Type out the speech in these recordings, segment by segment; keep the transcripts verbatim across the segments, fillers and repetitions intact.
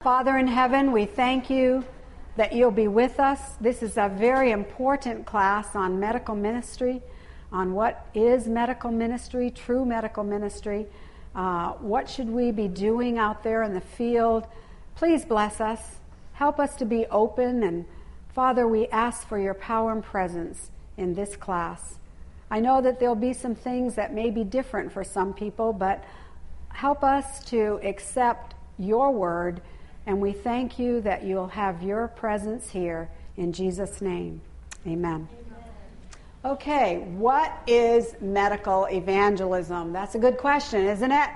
Father in heaven, we thank you that you'll be with us. This is a very important class on medical ministry, on what is medical ministry, true medical ministry. Uh, what should we be doing out there in the field? Please bless us. Help us to be open. And Father, we ask for your power and presence in this class. I know that there'll be some things that may be different for some people, but help us to accept your word. And we thank you that you'll have your presence here in Jesus' name. Amen. Amen. Okay, what is medical evangelism? That's a good question, isn't it?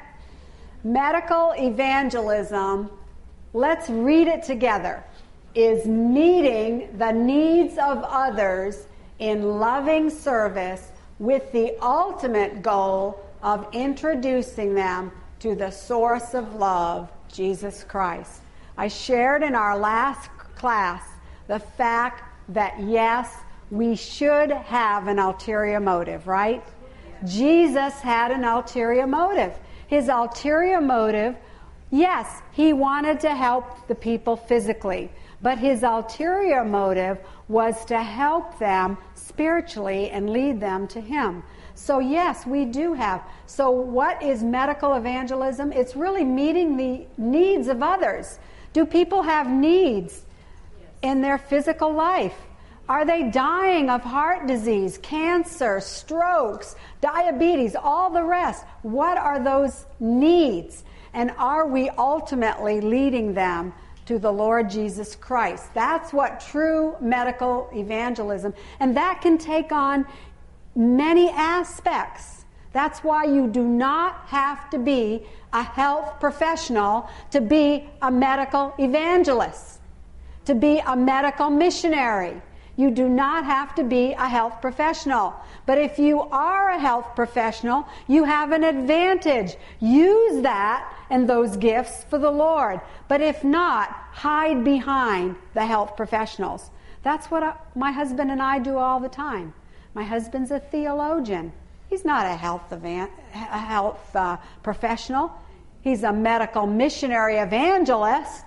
Medical evangelism, let's read it together, is meeting the needs of others in loving service with the ultimate goal of introducing them to the source of love, Jesus Christ. I shared in our last class the fact that, yes, we should have an ulterior motive, right? Jesus had an ulterior motive. His ulterior motive, yes, he wanted to help the people physically, but his ulterior motive was to help them spiritually and lead them to him. So yes, we do have. So what is medical evangelism? It's really meeting the needs of others. Do people have needs in their physical life? Are they dying of heart disease, cancer, strokes, diabetes, all the rest? What are those needs? And are we ultimately leading them to the Lord Jesus Christ? That's what true medical evangelism, and that can take on many aspects. That's why you do not have to be a health professional to be a medical evangelist, to be a medical missionary. You do not have to be a health professional. But if you are a health professional, you have an advantage. Use that and those gifts for the Lord. But if not, hide behind the health professionals. That's what I, my husband and I do all the time. My husband's a theologian. He's not a health, evan- a health uh, professional. He's a medical missionary evangelist.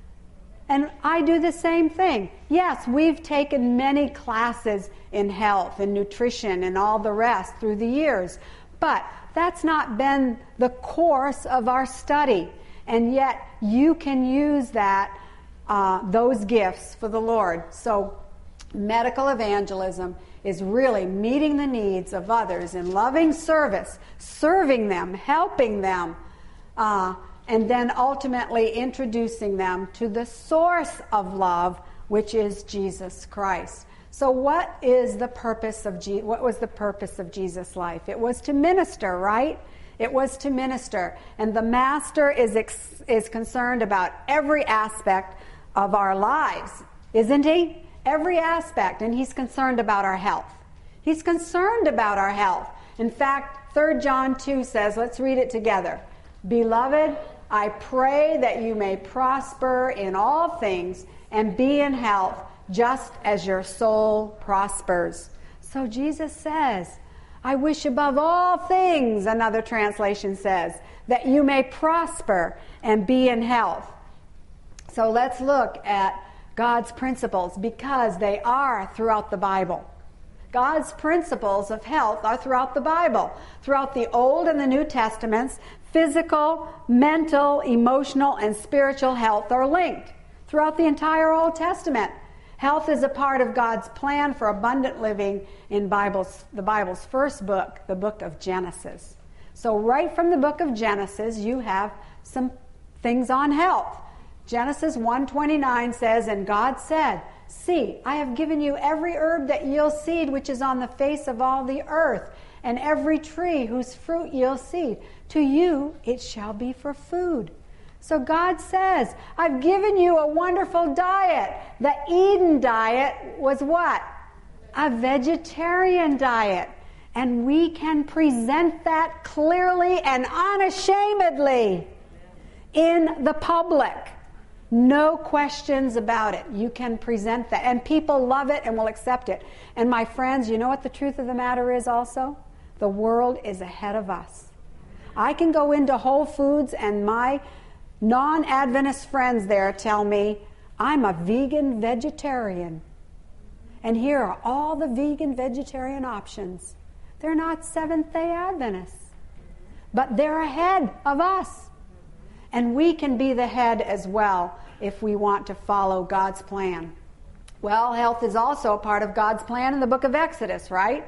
And I do the same thing. Yes, we've taken many classes in health and nutrition and all the rest through the years. But that's not been the course of our study. And yet you can use that, uh, those gifts for the Lord. So medical evangelism is really meeting the needs of others in loving service, serving them, helping them, uh, and then ultimately introducing them to the source of love, which is Jesus Christ. So what is the purpose of Je- what was the purpose of Jesus' life? It was to minister, right? It was to minister. And the master is ex- is concerned about every aspect of our lives, isn't he? Every aspect. And he's concerned about our health. He's concerned about our health. In fact, Third John two says, let's read it together. Beloved, I pray that you may prosper in all things and be in health, just as your soul prospers. So Jesus says, I wish above all things, another translation says, that you may prosper and be in health. So let's look at God's principles, because they are throughout the Bible. God's principles of health are throughout the Bible. Throughout the Old and the New Testaments, physical, mental, emotional, and spiritual health are linked. Throughout the entire Old Testament, health is a part of God's plan for abundant living in Bible's, the Bible's first book, the book of Genesis. So right from the book of Genesis, you have some things on health. Genesis one twenty-nine says, and God said, see, I have given you every herb that yields seed which is on the face of all the earth, and every tree whose fruit yields seed. To you it shall be for food. So God says, I've given you a wonderful diet. The Eden diet was what? A vegetarian diet. And we can present that clearly and unashamedly in the public. No questions about it. You can present that. And people love it and will accept it. And my friends, you know what the truth of the matter is also? The world is ahead of us. I can go into Whole Foods and my Non-Adventist friends there tell me, I'm a vegan vegetarian. And here are all the vegan vegetarian options. They're not Seventh-day Adventists, but they're ahead of us. And we can be the head as well if we want to follow God's plan. Well, health is also a part of God's plan in the book of Exodus, right?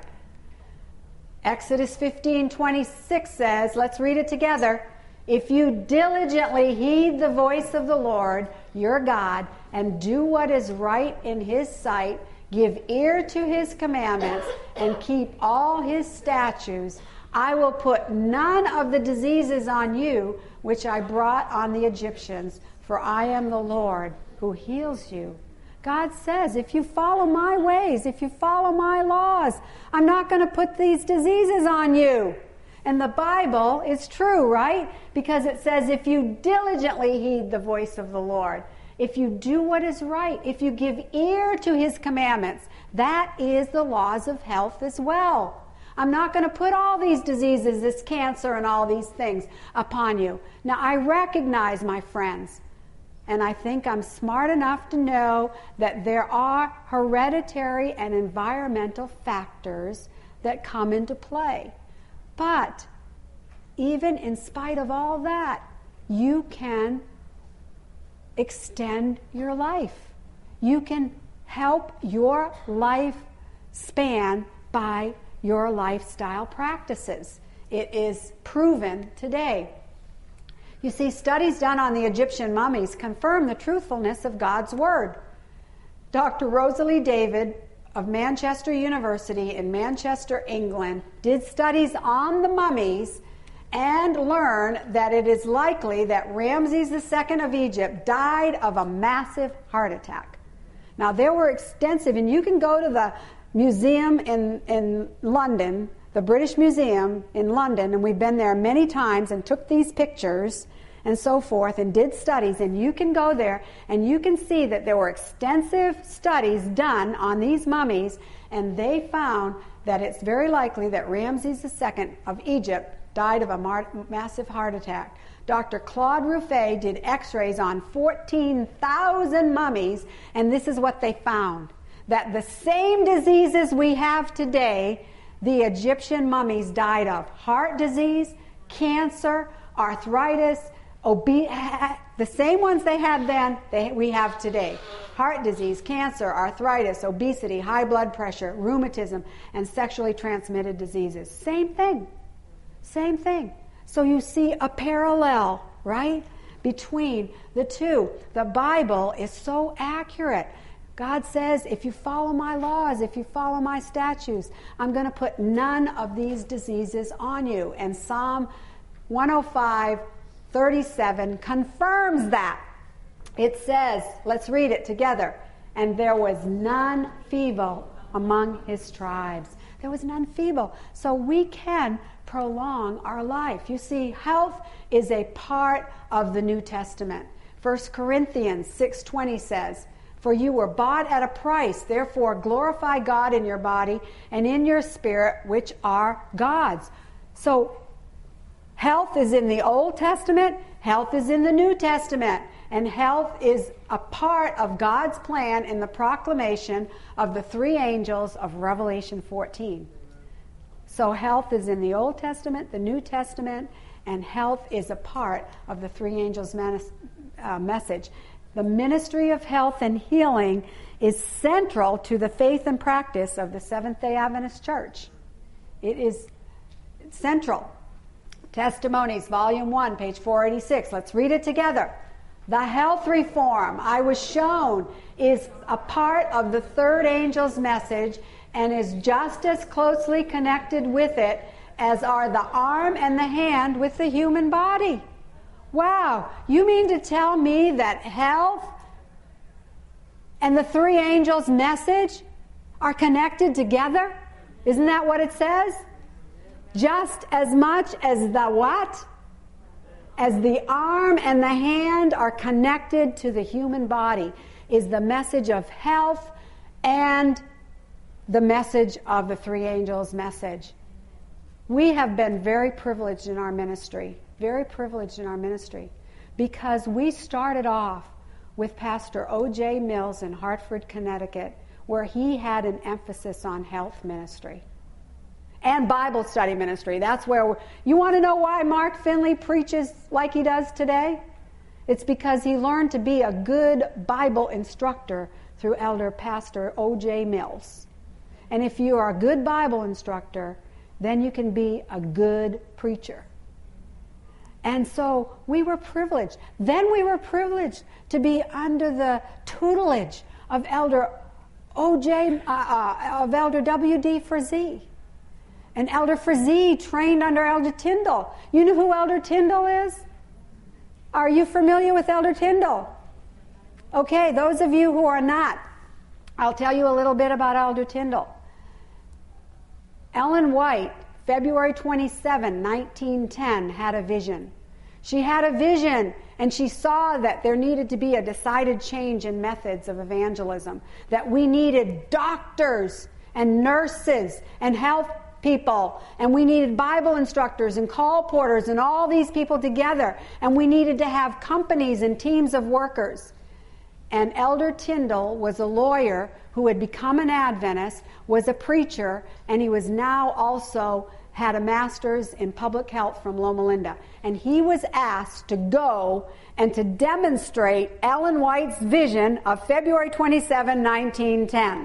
Exodus fifteen twenty-six says, let's read it together. If you diligently heed the voice of the Lord, your God, and do what is right in his sight, give ear to his commandments, and keep all his statutes, I will put none of the diseases on you which I brought on the Egyptians, for I am the Lord who heals you. God says, if you follow my ways, if you follow my laws, I'm not going to put these diseases on you. And the Bible is true, right? Because it says if you diligently heed the voice of the Lord, if you do what is right, if you give ear to his commandments, that is the laws of health as well. I'm not going to put all these diseases, this cancer and all these things upon you. Now, I recognize, my friends, and I think I'm smart enough to know that there are hereditary and environmental factors that come into play. But even in spite of all that, you can extend your life. You can help your life span by your lifestyle practices. It is proven today. You see, studies done on the Egyptian mummies confirm the truthfulness of God's Word. Doctor Rosalie David of Manchester University in Manchester, England, did studies on the mummies and learned that it is likely that Ramses the Second of Egypt died of a massive heart attack. Now, there were extensive, and you can go to the museum in, in London, the British Museum in London, and we've been there many times and took these pictures and so forth and did studies, and you can go there and you can see that there were extensive studies done on these mummies, and they found that it's very likely that Ramses the Second of Egypt died of a mar- massive heart attack. Doctor Claude Ruffet did x-rays on fourteen thousand mummies, and this is what they found. That the same diseases we have today, the Egyptian mummies died of. Heart disease, cancer, arthritis, obe- the same ones they had then, they, we have today. Heart disease, cancer, arthritis, obesity, high blood pressure, rheumatism, and sexually transmitted diseases. Same thing. Same thing. So you see a parallel, right, between the two. The Bible is so accurate. God says, if you follow my laws, if you follow my statutes, I'm going to put none of these diseases on you. And Psalm one oh five, thirty-seven confirms that. It says, let's read it together, and there was none feeble among his tribes. There was none feeble. So we can prolong our life. You see, health is a part of the New Testament. First Corinthians six twenty says, for you were bought at a price, therefore glorify God in your body and in your spirit, which are God's. So health is in the Old Testament, health is in the New Testament, and health is a part of God's plan in the proclamation of the three angels of Revelation fourteen. So health is in the Old Testament, the New Testament, and health is a part of the three angels' menace, uh, message. The ministry of health and healing is central to the faith and practice of the Seventh-day Adventist Church. It is central. Testimonies, Volume one, page four eighty-six. Let's read it together. The health reform I was shown is a part of the third angel's message and is just as closely connected with it as are the arm and the hand with the human body. Wow, you mean to tell me that health and the three angels' message are connected together? Isn't that what it says? Just as much as the what? As the arm and the hand are connected to the human body is the message of health and the message of the three angels' message. We have been very privileged in our ministry, very privileged in our ministry because we started off with Pastor O J Mills in Hartford, Connecticut, where he had an emphasis on health ministry and Bible study ministry. That's where we're, you want to know why Mark Finley preaches like he does today? It's because he learned to be a good Bible instructor through Elder Pastor O J Mills. And if you are a good Bible instructor, then you can be a good preacher. And so we were privileged. Then we were privileged to be under the tutelage of Elder O J, uh, uh, of Elder W D Frazee. And Elder Frazee trained under Elder Tyndall. You know who Elder Tyndall is? Are you familiar with Elder Tyndall? Okay, those of you who are not, I'll tell you a little bit about Elder Tyndall. Ellen White, February twenty-seventh, nineteen ten, had a vision. She had a vision, and she saw that there needed to be a decided change in methods of evangelism, that we needed doctors and nurses and health people, and we needed Bible instructors and call porters and all these people together, and we needed to have companies and teams of workers. And Elder Tyndall was a lawyer who had become an Adventist, was a preacher, and he was now also had a master's in public health from Loma Linda. And he was asked to go and to demonstrate Ellen White's vision of February twenty-seventh, nineteen ten.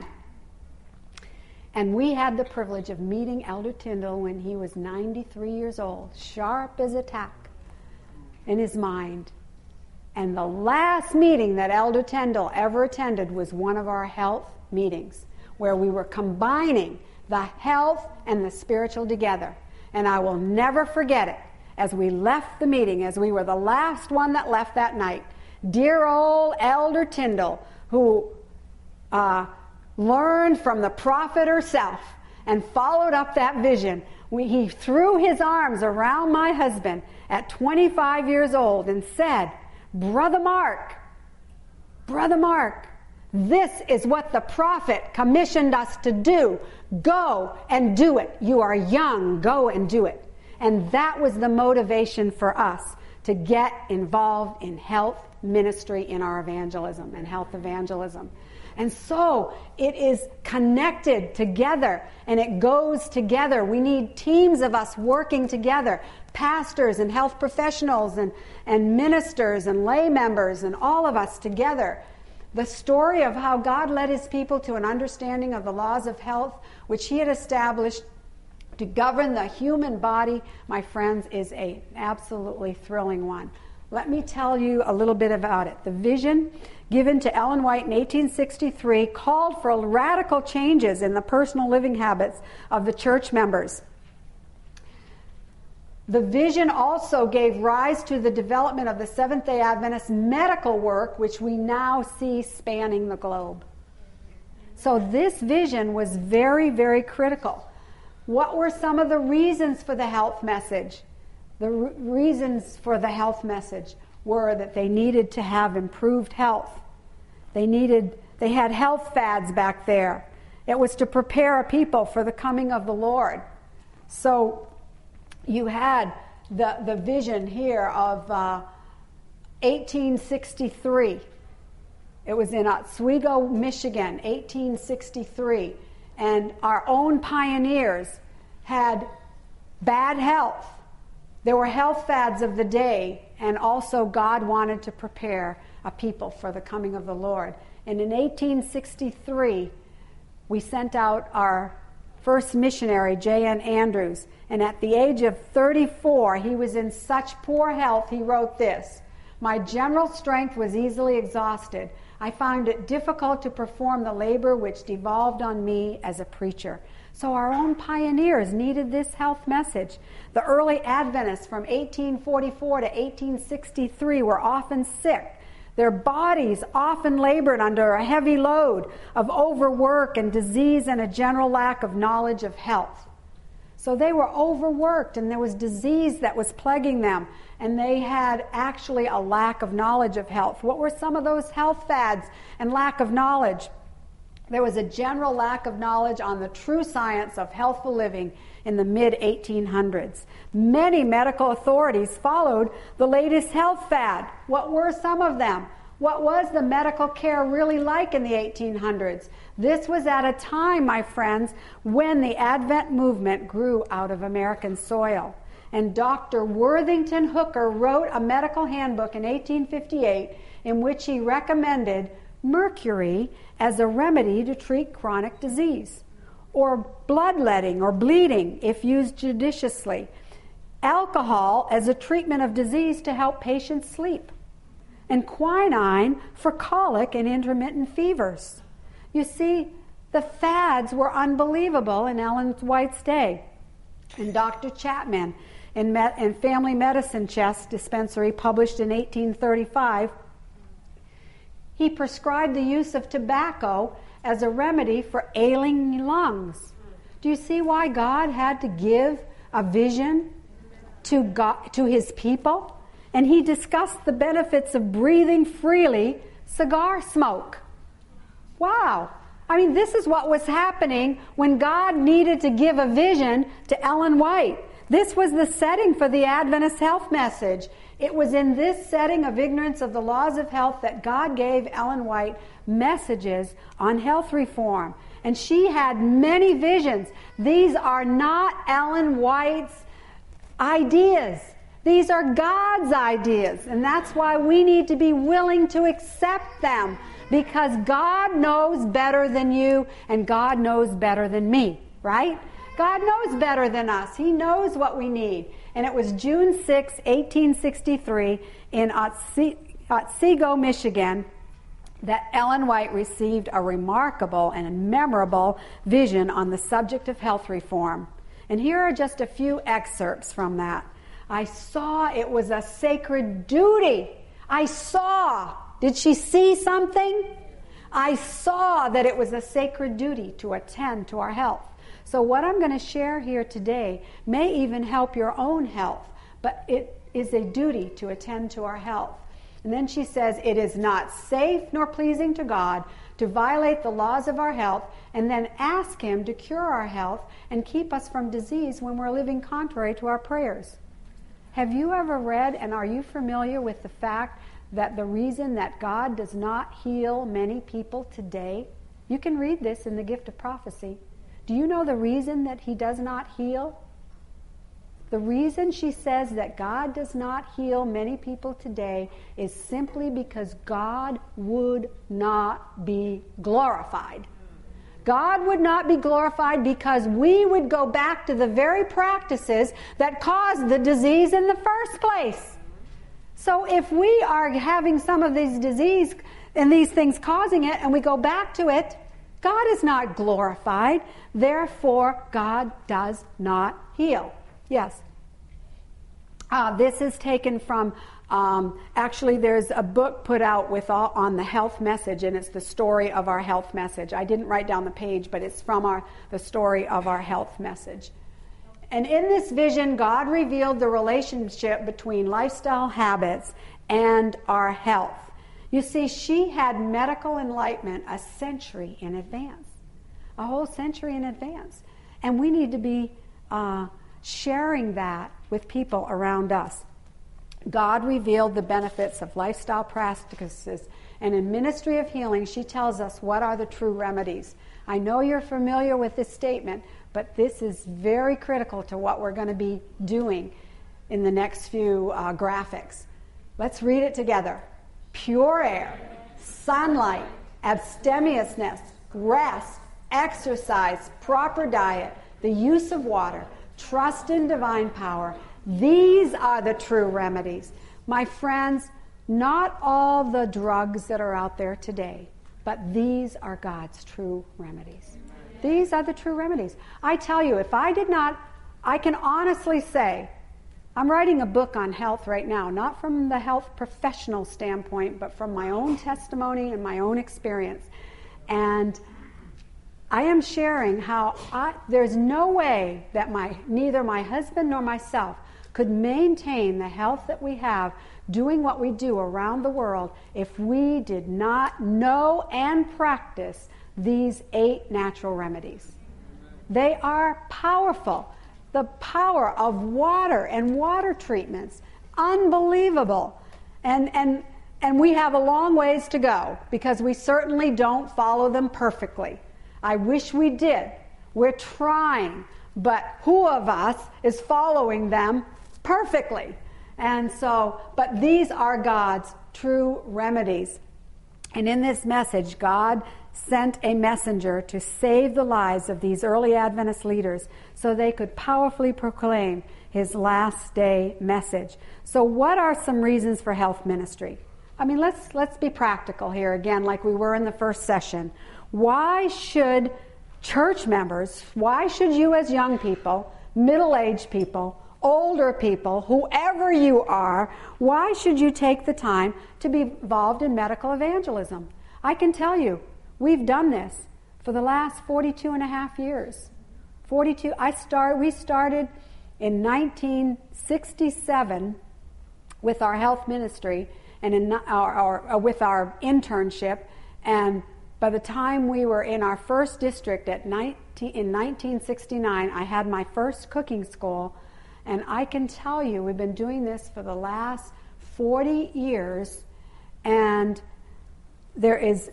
And we had the privilege of meeting Elder Tyndall when he was ninety-three years old, sharp as a tack in his mind. And the last meeting that Elder Tyndall ever attended was one of our health meetings, where we were combining the health and the spiritual together. And I will never forget it. As we left the meeting, as we were the last one that left that night, dear old Elder Tyndall, who uh, learned from the prophet herself and followed up that vision, we, he threw his arms around my husband at twenty-five years old and said, Brother Mark, Brother Mark, this is what the prophet commissioned us to do. Go and do it. You are young. Go and do it. And that was the motivation for us to get involved in health ministry in our evangelism and health evangelism. And so it is connected together, and it goes together. We need teams of us working together, pastors and health professionals and, and ministers and lay members and all of us together. The story of how God led his people to an understanding of the laws of health, which he had established to govern the human body, my friends, is an absolutely thrilling one. Let me tell you a little bit about it. The vision given to Ellen White in eighteen sixty-three called for radical changes in the personal living habits of the church members. The vision also gave rise to the development of the Seventh-day Adventist medical work, which we now see spanning the globe. So this vision was very, very critical. What were some of the reasons for the health message? The re- reasons for the health message were that they needed to have improved health. They needed, they had health fads back there. It was to prepare a people for the coming of the Lord. So you had the, the vision here of uh, eighteen sixty-three. It was in Oswego, Michigan, eighteen sixty-three. And our own pioneers had bad health. There were health fads of the day, and also God wanted to prepare a people for the coming of the Lord. And in eighteen sixty-three, we sent out our first missionary, J N Andrews, and at the age of thirty-four, he was in such poor health, he wrote this: "My general strength was easily exhausted. I found it difficult to perform the labor which devolved on me as a preacher." So our own pioneers needed this health message. The early Adventists from eighteen forty-four to eighteen sixty-three were often sick. Their bodies often labored under a heavy load of overwork and disease and a general lack of knowledge of health. So they were overworked, and there was disease that was plaguing them, and they had actually a lack of knowledge of health. What were some of those health fads and lack of knowledge? There was a general lack of knowledge on the true science of healthful living in the mid eighteen hundreds. Many medical authorities followed the latest health fad. What were some of them? What was the medical care really like in the eighteen hundreds? This was at a time, my friends, when the Advent movement grew out of American soil. And Doctor Worthington Hooker wrote a medical handbook in eighteen fifty-eight in which he recommended mercury as a remedy to treat chronic disease, or bloodletting or bleeding if used judiciously, alcohol as a treatment of disease to help patients sleep, and quinine for colic and intermittent fevers. You see, the fads were unbelievable in Ellen White's day. And Doctor Chapman, in, Me- in Family Medicine Chest Dispensary, published in eighteen thirty-five, he prescribed the use of tobacco as a remedy for ailing lungs. Do you see why God had to give a vision to God, to his people? And he discussed the benefits of breathing freely cigar smoke. Wow. I mean, this is what was happening when God needed to give a vision to Ellen White. This was the setting for the Adventist health message. It was in this setting of ignorance of the laws of health that God gave Ellen White messages on health reform. And she had many visions. These are not Ellen White's ideas. These are God's ideas. And that's why we need to be willing to accept them, because God knows better than you and God knows better than me, right? God knows better than us. He knows what we need. And it was June sixth, eighteen sixty-three in Otsego, Michigan, that Ellen White received a remarkable and memorable vision on the subject of health reform. And here are just a few excerpts from that. I saw it was a sacred duty. I saw. Did she see something? I saw that it was a sacred duty to attend to our health. So what I'm going to share here today may even help your own health, but it is a duty to attend to our health. And then she says, it is not safe nor pleasing to God to violate the laws of our health and then ask him to cure our health and keep us from disease when we're living contrary to our prayers. Have you ever read, and are you familiar with the fact that the reason that God does not heal many people today? You can read this in the Gift of Prophecy. Do you know the reason that he does not heal? The reason she says that God does not heal many people today is simply because God would not be glorified. God would not be glorified because we would go back to the very practices that caused the disease in the first place. So if we are having some of these disease and these things causing it, and we go back to it, God is not glorified. Therefore, God does not heal. Yes. Uh, this is taken from, um, actually there's a book put out with all, on the health message, and it's the story of our health message. I didn't write down the page, but it's from our the story of our health message. And in this vision, God revealed the relationship between lifestyle habits and our health. You see, she had medical enlightenment a century in advance, a whole century in advance. And we need to be uh, sharing that with people around us. God revealed the benefits of lifestyle practices, and in Ministry of Healing, she tells us what are the true remedies. I know you're familiar with this statement, but this is very critical to what we're going to be doing in the next few uh, graphics. Let's read it together. Pure air, sunlight, abstemiousness, rest, exercise, proper diet, the use of water, trust in divine power. These are the true remedies. My friends, not all the drugs that are out there today, but these are God's true remedies. These are the true remedies. I tell you, if I did not, I can honestly say, I'm writing a book on health right now, not from the health professional standpoint, but from my own testimony and my own experience. And I am sharing how I, there's no way that my neither my husband nor myself could maintain the health that we have doing what we do around the world if we did not know and practice these eight natural remedies. They are powerful. The power of water and water treatments, unbelievable. And, and, and we have a long ways to go because we certainly don't follow them perfectly. I wish we did. We're trying, but who of us is following them perfectly? And so, but these are God's true remedies. And in this message, God sent a messenger to save the lives of these early Adventist leaders so they could powerfully proclaim his last day message. So what are some reasons for health ministry? I mean, let's let's be practical here again, like we were in the first session. Why should church members, why should you as young people, middle-aged people, older people, whoever you are, why should you take the time to be involved in medical evangelism? I can tell you, we've done this for the last forty-two and a half years. forty-two, I start, we started in nineteen sixty-seven with our health ministry and in our, our, uh, with our internship, and by the time we were in our first district at nineteen, in nineteen sixty-nine, I had my first cooking school, and I can tell you we've been doing this for the last forty years, and there is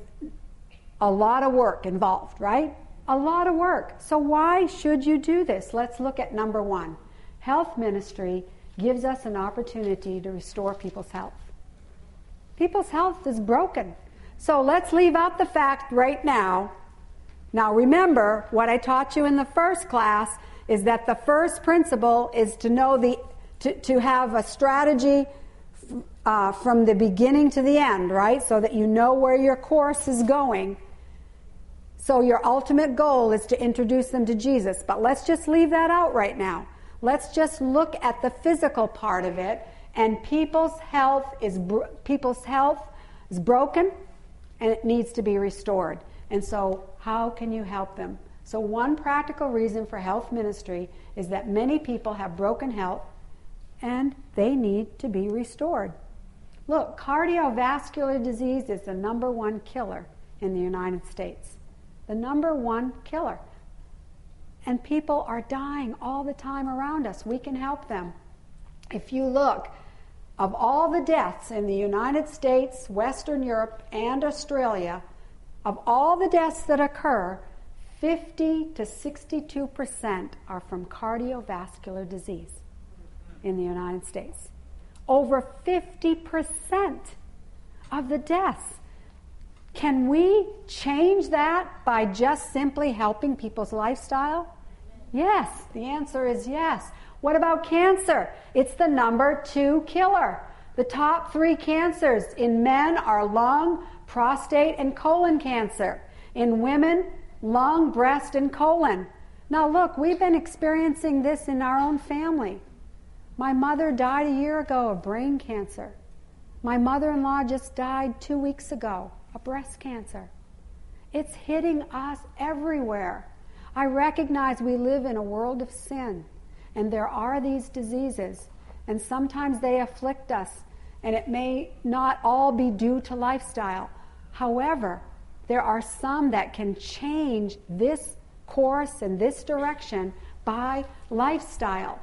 a lot of work involved, right? A lot of work. So why should you do this? Let's look at number one. Health ministry gives us an opportunity to restore people's health. People's health is broken. So let's leave out the fact right now. Now remember, what I taught you in the first class is that the first principle is to know the, to, to have a strategy uh, from the beginning to the end, right? So that you know where your course is going. So your ultimate goal is to introduce them to Jesus. But let's just leave that out right now. Let's just look at the physical part of it. And people's health is bro- people's health is broken, and it needs to be restored. And so how can you help them? So one practical reason for health ministry is that many people have broken health and they need to be restored. Look, cardiovascular disease is the number one killer in the United States. The number one killer. And people are dying all the time around us. We can help them. If you look, of all the deaths in the United States, Western Europe, and Australia, of all the deaths that occur, fifty to sixty-two percent are from cardiovascular disease in the United States. Over fifty percent of the deaths. Can we change that by just simply helping people's lifestyle? Yes, the answer is yes. What about cancer? It's the number two killer. The top three cancers in men are lung, prostate, and colon cancer. In women, lung, breast, and colon. Now look, we've been experiencing this in our own family. My mother died a year ago of brain cancer. My mother-in-law just died two weeks ago of breast cancer. It's hitting us everywhere. I recognize we live in a world of sin, and there are these diseases, and sometimes they afflict us, and it may not all be due to lifestyle. However, there are some that can change this course and this direction by lifestyle.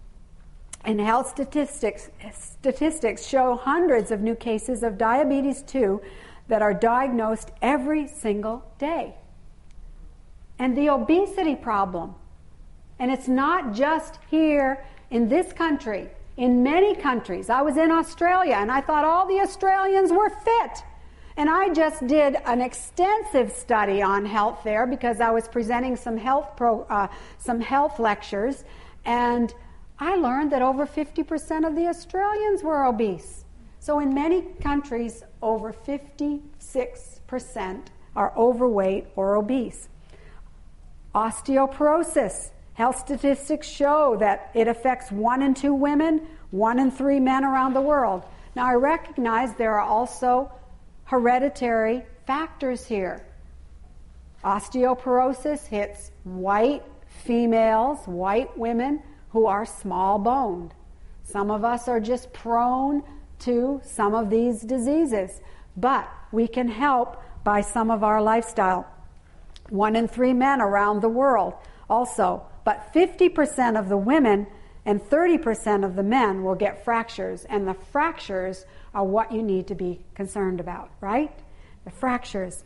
And health statistics statistics show hundreds of new cases of diabetes two that are diagnosed every single day. And the obesity problem, and it's not just here in this country, in many countries. I was in Australia and I thought all the Australians were fit. And I just did an extensive study on health there because I was presenting some health pro, uh, some health lectures, and I learned that over fifty percent of the Australians were obese. So in many countries, over fifty-six percent are overweight or obese. Osteoporosis. Health statistics show that it affects one in two women, one in three men around the world. Now I recognize there are also hereditary factors here. Osteoporosis hits white females, white women who are small boned. Some of us are just prone to some of these diseases, but we can help by some of our lifestyle. One in three men around the world also, but fifty percent of the women and thirty percent of the men will get fractures, and the fractures are what you need to be concerned about, right? The fractures.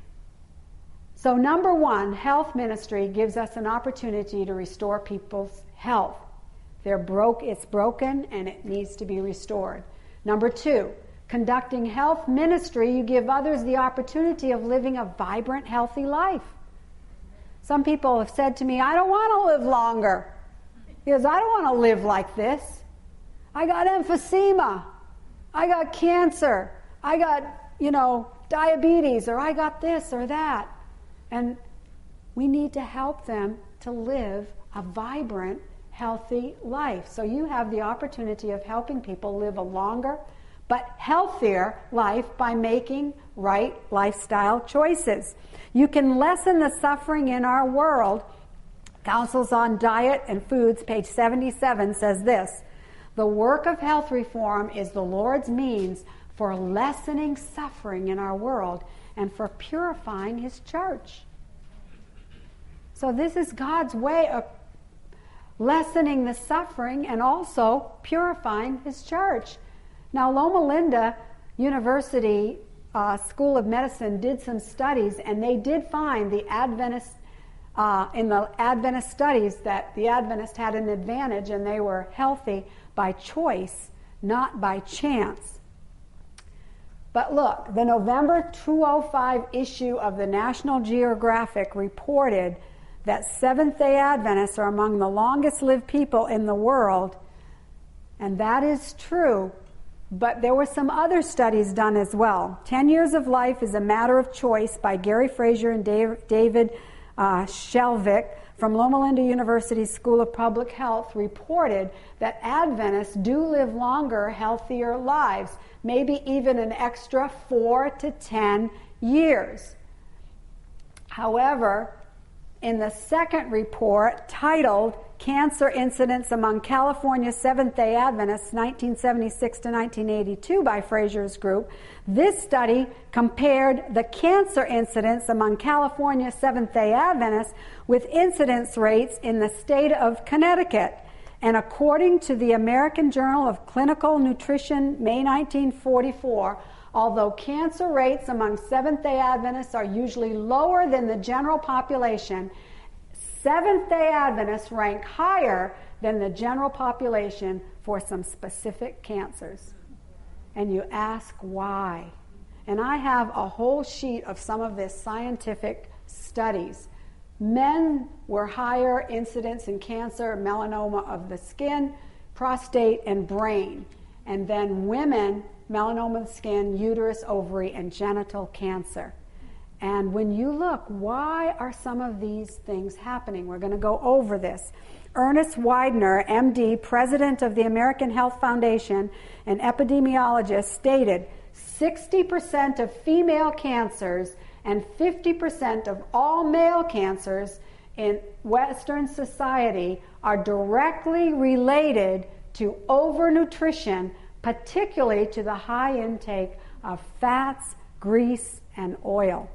So number one, health ministry gives us an opportunity to restore people's health. They're broke, it's broken, and it needs to be restored. Number two, conducting health ministry, you give others the opportunity of living a vibrant, healthy life. Some people have said to me, I don't want to live longer because I don't want to live like this. I got emphysema. I got cancer. I got, you know, diabetes, or I got this or that. And we need to help them to live a vibrant, healthy life. So you have the opportunity of helping people live a longer but healthier life by making right lifestyle choices. You can lessen the suffering in our world. Counsels on Diet and Foods, page seventy-seven, says this: the work of health reform is the Lord's means for lessening suffering in our world and for purifying His church. So this is God's way of lessening the suffering and also purifying His church. Now, Loma Linda University uh, School of Medicine did some studies, and they did find the Adventist, uh, in the Adventist studies, that the Adventists had an advantage and they were healthy by choice, not by chance. But look, the November two thousand five issue of the National Geographic reported that Seventh-day Adventists are among the longest-lived people in the world, and that is true. But there were some other studies done as well. Ten Years of Life is a Matter of Choice by Gary Fraser and Dave, David uh, Shelvick from Loma Linda University School of Public Health reported that Adventists do live longer, healthier lives, maybe even an extra four to ten years. However, in the second report, titled Cancer Incidence Among California Seventh-day Adventists nineteen seventy-six to nineteen eighty-two by Fraser's group, this study compared the cancer incidence among California Seventh-day Adventists with incidence rates in the state of Connecticut. And according to the American Journal of Clinical Nutrition, May nineteen forty-four, although cancer rates among Seventh-day Adventists are usually lower than the general population, Seventh-day Adventists rank higher than the general population for some specific cancers. And you ask why. And I have a whole sheet of some of this scientific studies. Men were higher incidence in cancer, melanoma of the skin, prostate, and brain. And then women, melanoma of the skin, uterus, ovary, and genital cancer. And when you look, why are some of these things happening? We're going to go over this. Ernest Widener, M D, president of the American Health Foundation and epidemiologist, stated sixty percent of female cancers and fifty percent of all male cancers in Western society are directly related to overnutrition, particularly to the high intake of fats, grease, and oil.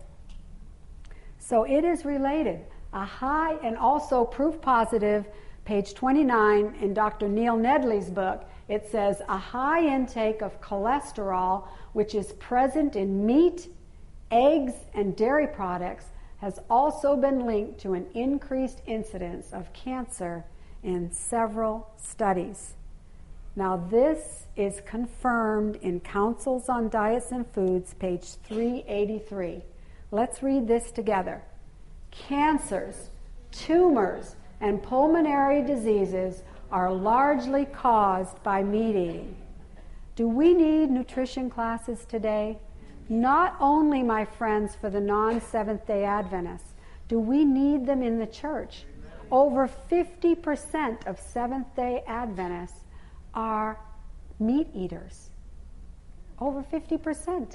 So it is related. A high, and also proof positive, page twenty-nine in Doctor Neil Nedley's book, it says a high intake of cholesterol, which is present in meat, eggs, and dairy products, has also been linked to an increased incidence of cancer in several studies. Now this is confirmed in Counsels on Diets and Foods, page three eighty-three. Let's read this together. Cancers, tumors, and pulmonary diseases are largely caused by meat eating. Do we need nutrition classes today? Not only, my friends, for the non-Seventh-day Adventists. Do we need them in the church? Over fifty percent of Seventh-day Adventists are meat eaters. Over fifty percent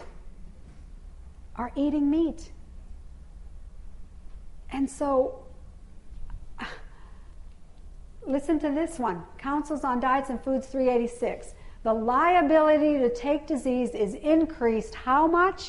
are eating meat. And so, listen to this one. Counsels on Diets and Foods three eighty-six. The liability to take disease is increased how much?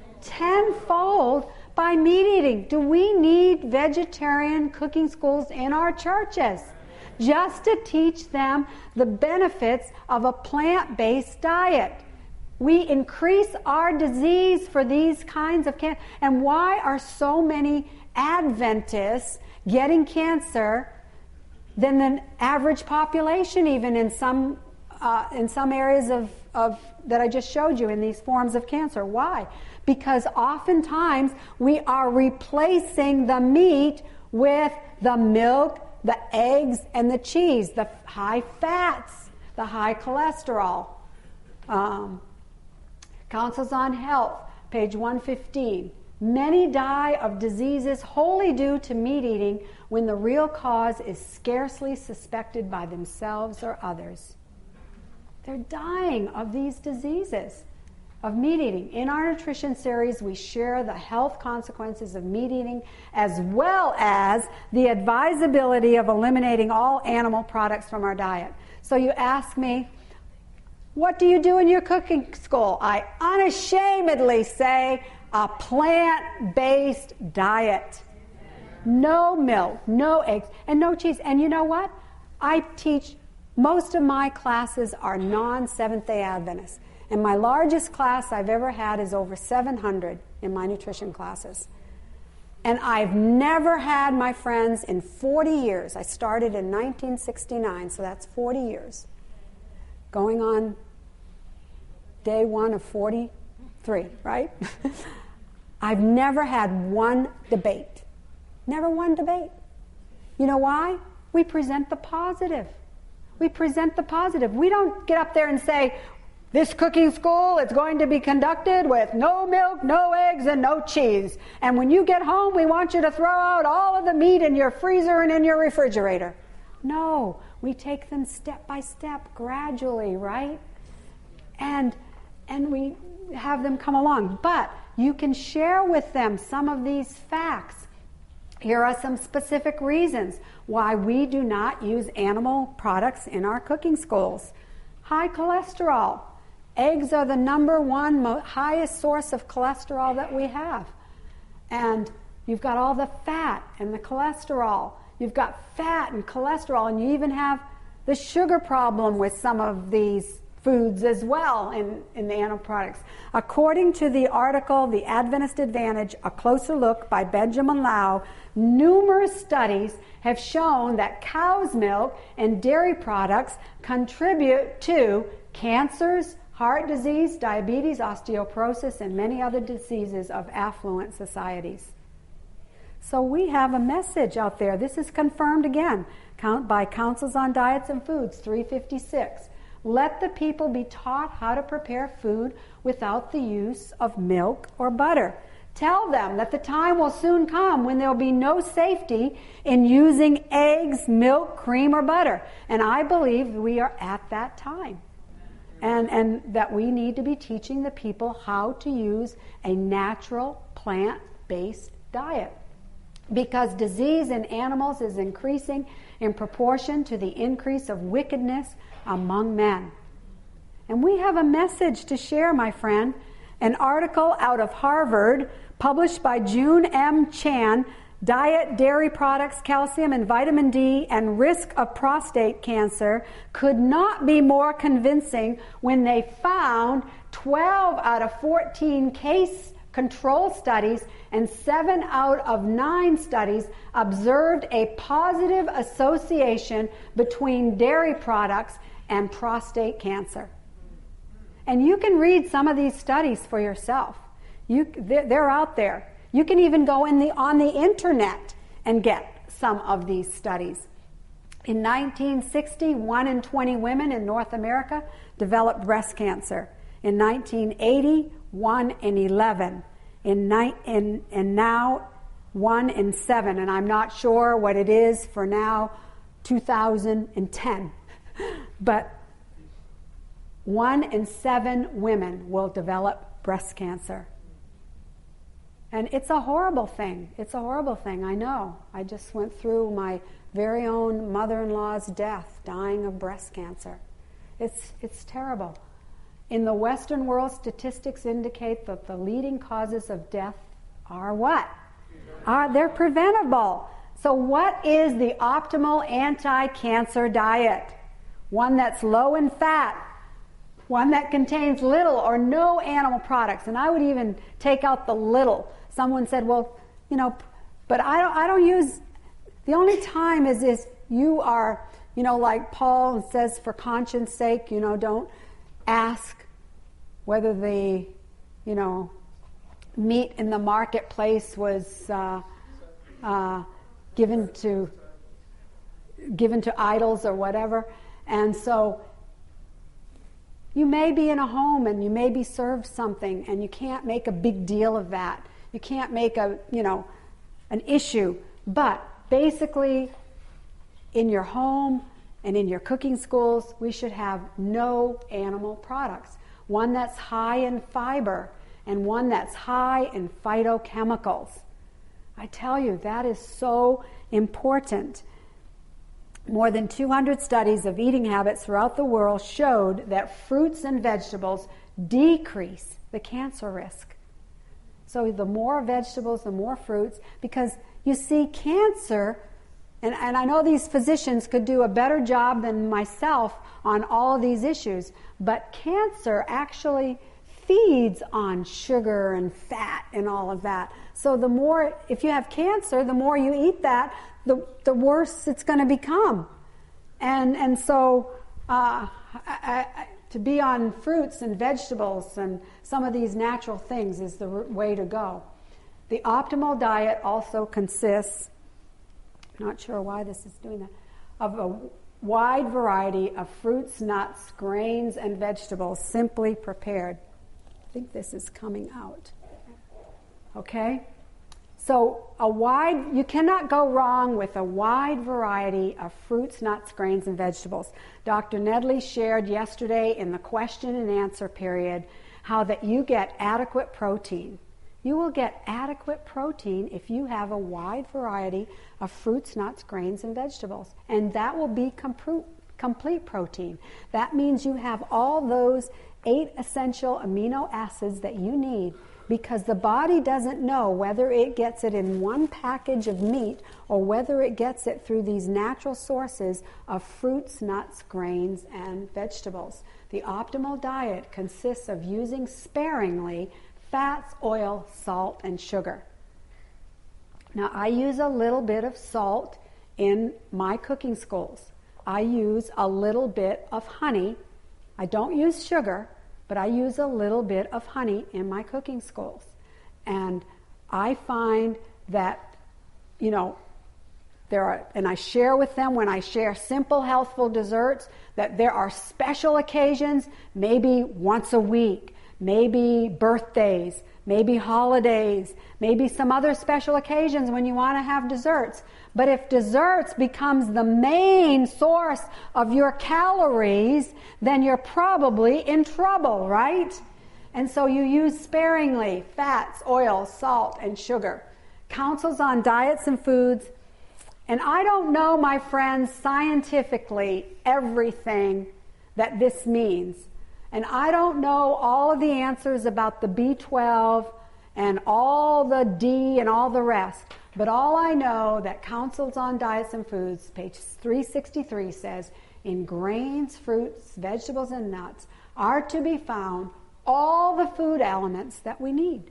Tenfold by meat eating. Do we need vegetarian cooking schools in our churches just to teach them the benefits of a plant-based diet? We increase our disease for these kinds of cancer. And why are so many Adventists getting cancer than the average population, even in some uh, in some areas of, of that I just showed you in these forms of cancer? Why? Because oftentimes we are replacing the meat with the milk, the eggs, and the cheese, the high fats, the high cholesterol. Um, Counsels on Health, page one fifteen. Many die of diseases wholly due to meat eating when the real cause is scarcely suspected by themselves or others. They're dying of these diseases, of meat eating. In our nutrition series, we share the health consequences of meat eating as well as the advisability of eliminating all animal products from our diet. So you ask me, what do you do in your cooking school? I unashamedly say a plant-based diet. No milk, no eggs, and no cheese. And you know what? I teach, most of my classes are non-Seventh-day Adventists. And my largest class I've ever had is over seven hundred in my nutrition classes. And I've never had, my friends, in forty years. I started in nineteen sixty-nine, so that's forty years. Going on day one of forty-three, right? I've never had one debate. Never one debate. You know why? We present the positive. We present the positive. We don't get up there and say, this cooking school is going to be conducted with no milk, no eggs, and no cheese. And when you get home, we want you to throw out all of the meat in your freezer and in your refrigerator. No, we take them step by step, gradually, right? And and we have them come along. But you can share with them some of these facts. Here are some specific reasons why we do not use animal products in our cooking schools. High cholesterol. Eggs are the number one mo- highest source of cholesterol that we have. And you've got all the fat and the cholesterol. You've got fat and cholesterol, and you even have the sugar problem with some of these foods as well in, in the animal products. According to the article, The Adventist Advantage, A Closer Look by Benjamin Lau, numerous studies have shown that cow's milk and dairy products contribute to cancers, heart disease, diabetes, osteoporosis, and many other diseases of affluent societies. So we have a message out there. This is confirmed again by Counsels on Diets and Foods, three fifty-six. Let the people be taught how to prepare food without the use of milk or butter. Tell them that the time will soon come when there will be no safety in using eggs, milk, cream, or butter. And I believe we are at that time. And, and that we need to be teaching the people how to use a natural, plant-based diet. Because disease in animals is increasing in proportion to the increase of wickedness among men. And we have a message to share, my friend. An article out of Harvard published by June M. Chan, Diet, Dairy Products, Calcium and Vitamin D, and Risk of Prostate Cancer, could not be more convincing when they found twelve out of fourteen case control studies and seven out of nine studies observed a positive association between dairy products and prostate cancer. And you can read some of these studies for yourself. You, they're out there. You can even go in the, on the internet and get some of these studies. In nineteen sixty, one in twenty women in North America developed breast cancer. In nineteen eighty, one in eleven. In, ni- in, and now, one in seven. And I'm not sure what it is for now, two thousand ten. But one in seven women will develop breast cancer. And it's a horrible thing. It's a horrible thing, I know. I just went through my very own mother-in-law's death, dying of breast cancer. It's, it's terrible. In the Western world, statistics indicate that the leading causes of death are what? Are, they're preventable. So what is the optimal anti-cancer diet? One that's low in fat, one that contains little or no animal products. And I would even take out the little. Someone said, well, you know, but I don't, I don't use, the only time is if you are, you know, like Paul says, for conscience sake, you know, don't ask whether the, you know, meat in the marketplace was uh, uh, given to given to idols or whatever. And so you may be in a home and you may be served something and you can't make a big deal of that. You can't make a, you know, an issue. But basically, in your home and in your cooking schools, we should have no animal products. One that's high in fiber and one that's high in phytochemicals. I tell you, that is so important. More than two hundred studies of eating habits throughout the world showed that fruits and vegetables decrease the cancer risk. So the more vegetables, the more fruits, because you see, cancer, and, and I know these physicians could do a better job than myself on all of these issues, but cancer actually feeds on sugar and fat and all of that. So the more, if you have cancer, the more you eat that, the, the worse it's going to become. And and so uh, I, I, to be on fruits and vegetables and some of these natural things is the r- way to go. The optimal diet also consists, not sure why this is doing that, of a wide variety of fruits, nuts, grains, and vegetables simply prepared. I think this is coming out. Okay? So a wide, you cannot go wrong with a wide variety of fruits, nuts, grains, and vegetables. Doctor Nedley shared yesterday in the question and answer period how that you get adequate protein. You will get adequate protein if you have a wide variety of fruits, nuts, grains, and vegetables. And that will be com- complete protein. That means you have all those eight essential amino acids that you need, because the body doesn't know whether it gets it in one package of meat or whether it gets it through these natural sources of fruits, nuts, grains, and vegetables. The optimal diet consists of using sparingly fats, oil, salt, and sugar. Now, I use a little bit of salt in my cooking schools. I use a little bit of honey. I don't use sugar, but I use a little bit of honey in my cooking schools. And I find that, you know, there are, and I share with them when I share simple, healthful desserts, that there are special occasions, maybe once a week, maybe birthdays, maybe holidays, maybe some other special occasions when you want to have desserts. But if desserts becomes the main source of your calories, then you're probably in trouble, right? And so you use sparingly fats, oil, salt, and sugar. Counsels on diets and foods. And I don't know, my friends, scientifically everything that this means. And I don't know all of the answers about the B twelve and all the D and all the rest. But all I know that Counsels on Diets and Foods, page three sixty-three, says, in grains, fruits, vegetables, and nuts are to be found all the food elements that we need.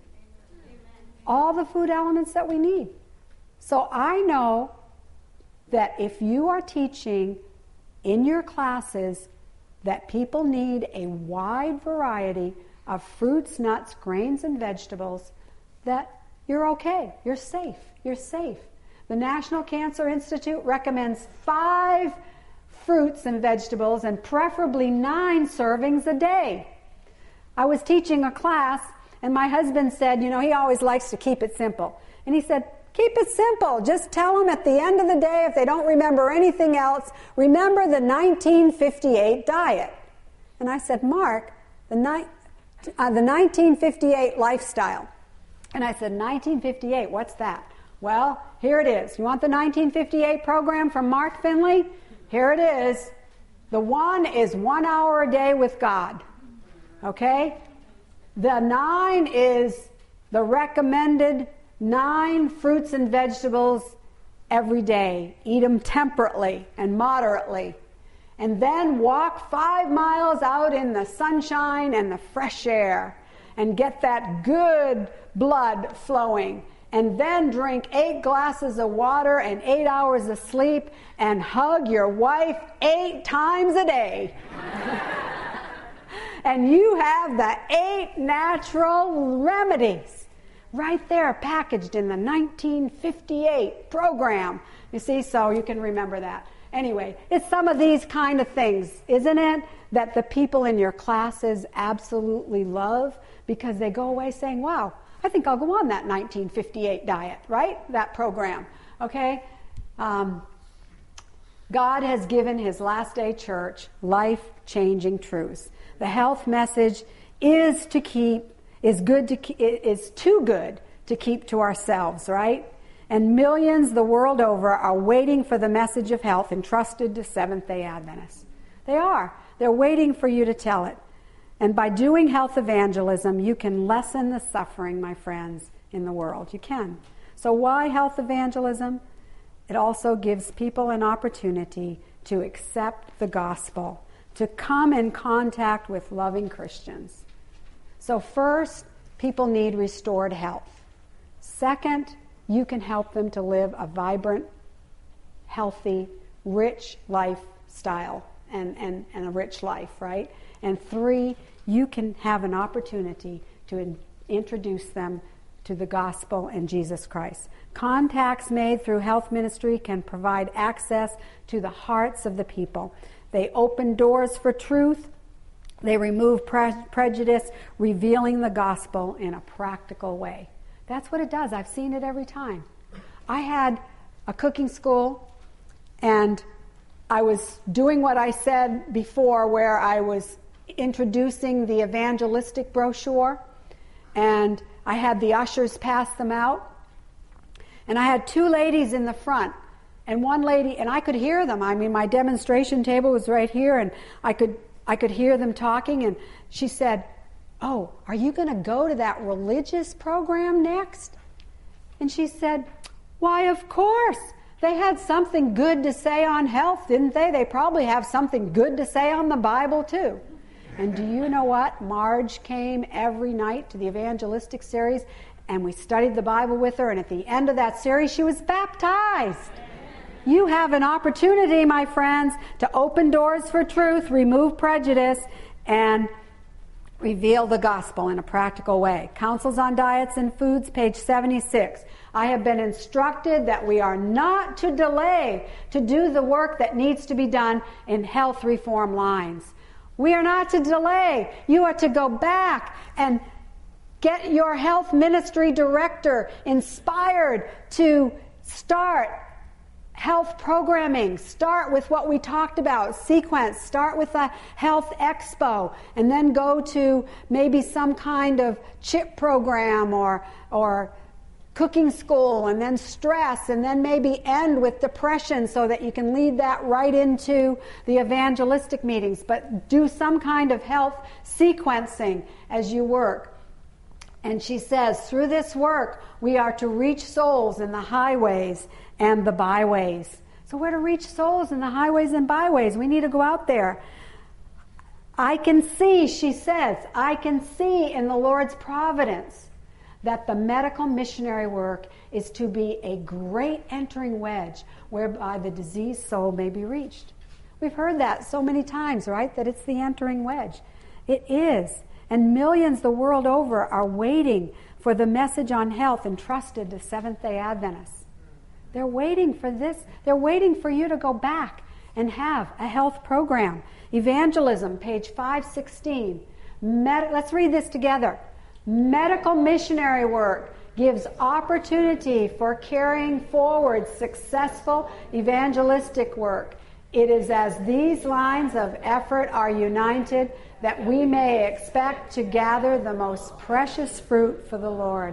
All the food elements that we need. So I know that if you are teaching in your classes that people need a wide variety of fruits, nuts, grains, and vegetables, that you're okay. You're safe. You're safe. The National Cancer Institute recommends five fruits and vegetables and preferably nine servings a day. I was teaching a class and my husband said, you know, he always likes to keep it simple. And he said, keep it simple. Just tell them at the end of the day, if they don't remember anything else, remember the nineteen fifty-eight diet. And I said, Mark, the, ni- uh, the nineteen fifty-eight lifestyle. And I said, nineteen fifty-eight, what's that? Well, here it is. You want the nineteen fifty-eight program from Mark Finley? Here it is. The one is one hour a day with God. Okay? The nine is the recommended nine fruits and vegetables every day. Eat them temperately and moderately. And then walk five miles out in the sunshine and the fresh air and get that good blood flowing. And then drink eight glasses of water and eight hours of sleep and hug your wife eight times a day. And you have the eight natural remedies right there packaged in the nineteen fifty-eight program. You see, so you can remember that. Anyway, it's some of these kind of things, isn't it, that the people in your classes absolutely love, because they go away saying, wow, I think I'll go on that nineteen fifty-eight diet, right? That program, okay? Um, God has given His last day church life-changing truths. The health message is to keep, is good to keep, is too good to keep to ourselves, right? And millions the world over are waiting for the message of health entrusted to Seventh-day Adventists. They are. They're waiting for you to tell it. And by doing health evangelism, you can lessen the suffering, my friends, in the world. You can. So why health evangelism? It also gives people an opportunity to accept the gospel, to come in contact with loving Christians. So first, people need restored health. Second, you can help them to live a vibrant, healthy, rich lifestyle and, and, and a rich life, right? And three, you can have an opportunity to in, introduce them to the gospel and Jesus Christ. Contacts made through health ministry can provide access to the hearts of the people. They open doors for truth. They remove pre- prejudice, revealing the gospel in a practical way. That's what it does. I've seen it every time. I had a cooking school, and I was doing what I said before, where I was introducing the evangelistic brochure, and I had the ushers pass them out. And I had two ladies in the front, and one lady, and I could hear them. I mean, my demonstration table was right here, and I could I could hear them talking, and she said, "Oh, are you going to go to that religious program next?" And she said, "Why, of course. They had something good to say on health, didn't they? They probably have something good to say on the Bible, too." And do you know what? Marge came every night to the evangelistic series, and we studied the Bible with her, and at the end of that series, she was baptized. You have an opportunity, my friends, to open doors for truth, remove prejudice, and reveal the gospel in a practical way. Counsels on Diets and Foods, page seventy-six. I have been instructed that we are not to delay to do the work that needs to be done in health reform lines. We are not to delay. You are to go back and get your health ministry director inspired to start health programming. Start with what we talked about, sequence. Start with a health expo, and then go to maybe some kind of chip program or or cooking school, and then stress, and then maybe end with depression, so that you can lead that right into the evangelistic meetings. But do some kind of health sequencing as you work. And she says, through this work, we are to reach souls in the highways and the byways. So we're to reach souls in the highways and byways. We need to go out there. I can see, she says, I can see in the Lord's providence that the medical missionary work is to be a great entering wedge whereby the diseased soul may be reached. We've heard that so many times, right? That it's the entering wedge. It is. And millions the world over are waiting for the message on health entrusted to Seventh-day Adventists. They're waiting for this. They're waiting for you to go back and have a health program. Evangelism, page five sixteen. Med- Let's read this together. Medical missionary work gives opportunity for carrying forward successful evangelistic work. It is as these lines of effort are united that we may expect to gather the most precious fruit for the Lord.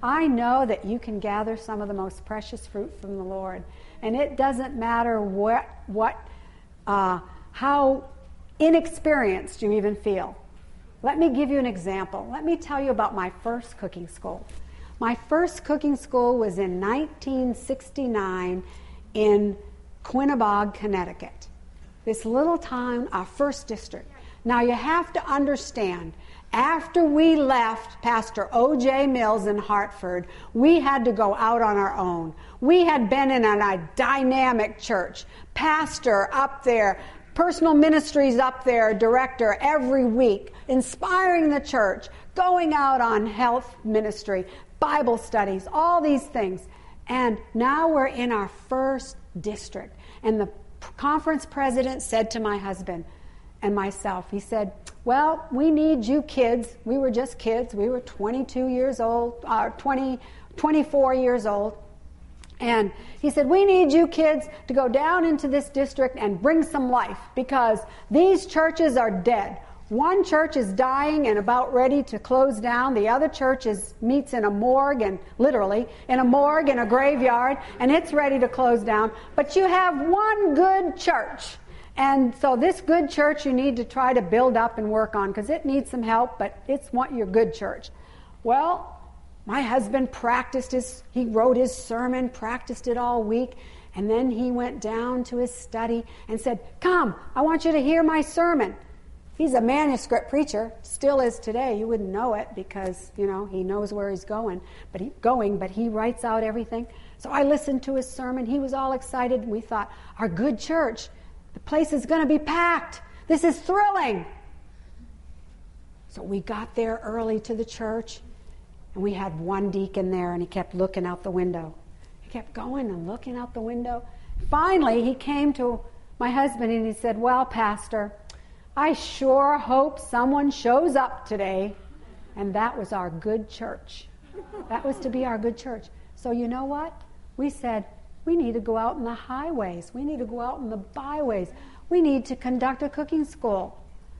I know that you can gather some of the most precious fruit from the Lord. And it doesn't matter what, what, uh, how inexperienced you even feel. Let me give you an example. Let me tell you about my first cooking school. My first cooking school was in nineteen sixty-nine in Quinnebog, Connecticut. This little town, our first district. Now you have to understand, after we left Pastor O J Mills in Hartford, we had to go out on our own. We had been in a dynamic church. Pastor up there, personal ministries up there, director every week, inspiring the church, going out on health ministry, Bible studies, all these things. And now we're in our first district. And the conference president said to my husband and myself, he said, well, we need you kids. We were just kids. We were twenty-two years old, uh, twenty, twenty-four years old. And he said, we need you kids to go down into this district and bring some life, because these churches are dead. One church is dying and about ready to close down. The other church is, meets in a morgue, and literally in a morgue, in a graveyard, and it's ready to close down. But you have one good church. And so this good church you need to try to build up and work on, because it needs some help, but it's what your good church. Well, my husband practiced his, he wrote his sermon, practiced it all week, and then he went down to his study and said, come, I want you to hear my sermon. He's a manuscript preacher, still is today. You wouldn't know it because, you know, he knows where he's going, but he going, but he writes out everything. So I listened to his sermon. He was all excited, and we thought, our good church, the place is going to be packed. This is thrilling. So we got there early to the church, and we had one deacon there, and he kept looking out the window. He kept going and looking out the window. Finally, he came to my husband, and he said, well, Pastor, I sure hope someone shows up today. And that was our good church. That was to be our good church. So you know what? We said, we need to go out in the highways. We need to go out in the byways. We need to conduct a cooking school.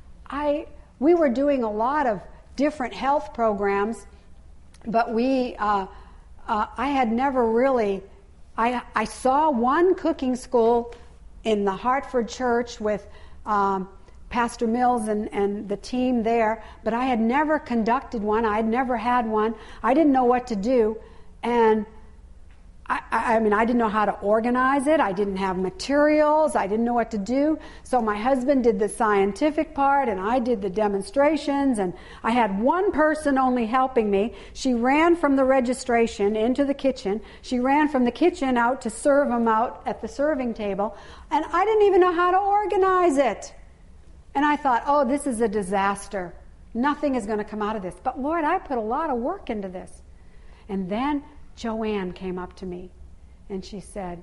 I we were doing a lot of different health programs, but we uh, uh, I had never really I I saw one cooking school in the Hartford church with um, Pastor Mills and, and the team there, but I had never conducted one. I had never had one. I didn't know what to do, and I, I mean, I didn't know how to organize it. I didn't have materials. I didn't know what to do. So my husband did the scientific part, and I did the demonstrations, and I had one person only helping me. She ran from the registration into the kitchen. She ran from the kitchen out to serve them out at the serving table, and I didn't even know how to organize it. And I thought, oh, this is a disaster. Nothing is going to come out of this. But Lord, I put a lot of work into this. And then Joanne came up to me, and she said,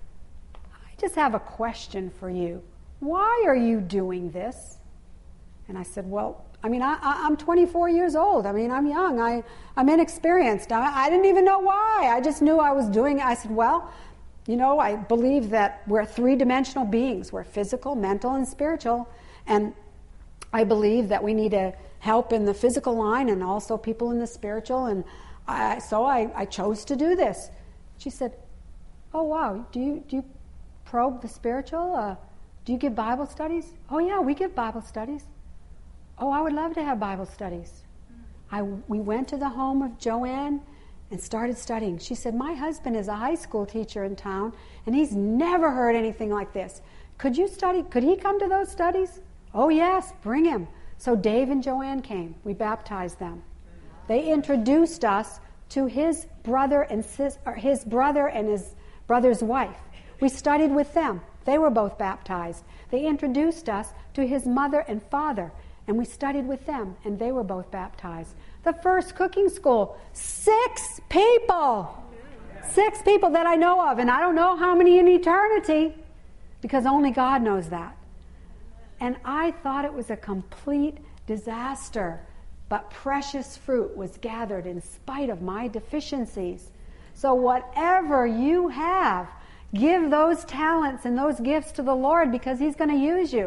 I just have a question for you. Why are you doing this? And I said, well, I mean, I, I, I'm twenty-four years old. I mean, I'm young. I, I'm inexperienced. I, I didn't even know why. I just knew I was doing it. I said, well, you know, I believe that we're three-dimensional beings. We're physical, mental, and spiritual. And I believe that we need to help in the physical line and also people in the spiritual. And I, so I, I chose to do this. She said, oh, wow, do you do you probe the spiritual? Uh, do you give Bible studies? Oh, yeah, we give Bible studies. Oh, I would love to have Bible studies. I, we went to the home of Joanne and started studying. She said, my husband is a high school teacher in town, and he's never heard anything like this. Could you study? Could he come to those studies? Oh, yes, bring him. So Dave and Joanne came. We baptized them. They introduced us to his brother and sis, or his brother and his brother's wife. We studied with them. They were both baptized. They introduced us to his mother and father, and we studied with them, and they were both baptized. The first cooking school, six people. Six people that I know of, and I don't know how many in eternity, because only God knows that. And I thought it was a complete disaster, but precious fruit was gathered in spite of my deficiencies. So whatever you have, give those talents and those gifts to the Lord, because He's going to use you.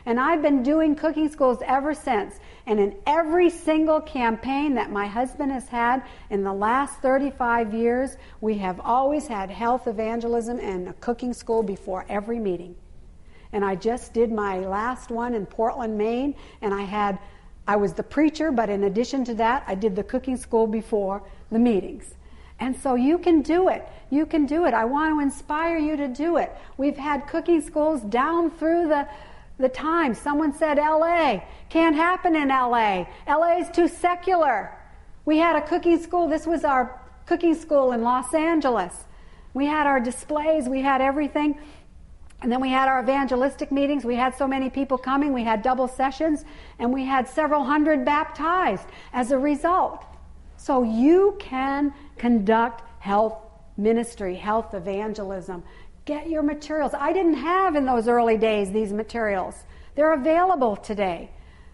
And I've been doing cooking schools ever since. And in every single campaign that my husband has had in the last thirty-five years, we have always had health evangelism and a cooking school before every meeting. And I just did my last one in Portland, Maine, and I had, I was the preacher, but in addition to that, I did the cooking school before the meetings. And so you can do it. You can do it. I want to inspire you to do it. We've had cooking schools down through the the time. Someone said L A can't happen in L A. L A is too secular. We had a cooking school. This was our cooking school in Los Angeles. We had our displays. We had everything. And then we had our evangelistic meetings. We had so many people coming. We had double sessions. And we had several hundred baptized as a result. So you can conduct health ministry, health evangelism. Get your materials. I didn't have in those early days these materials. They're available today.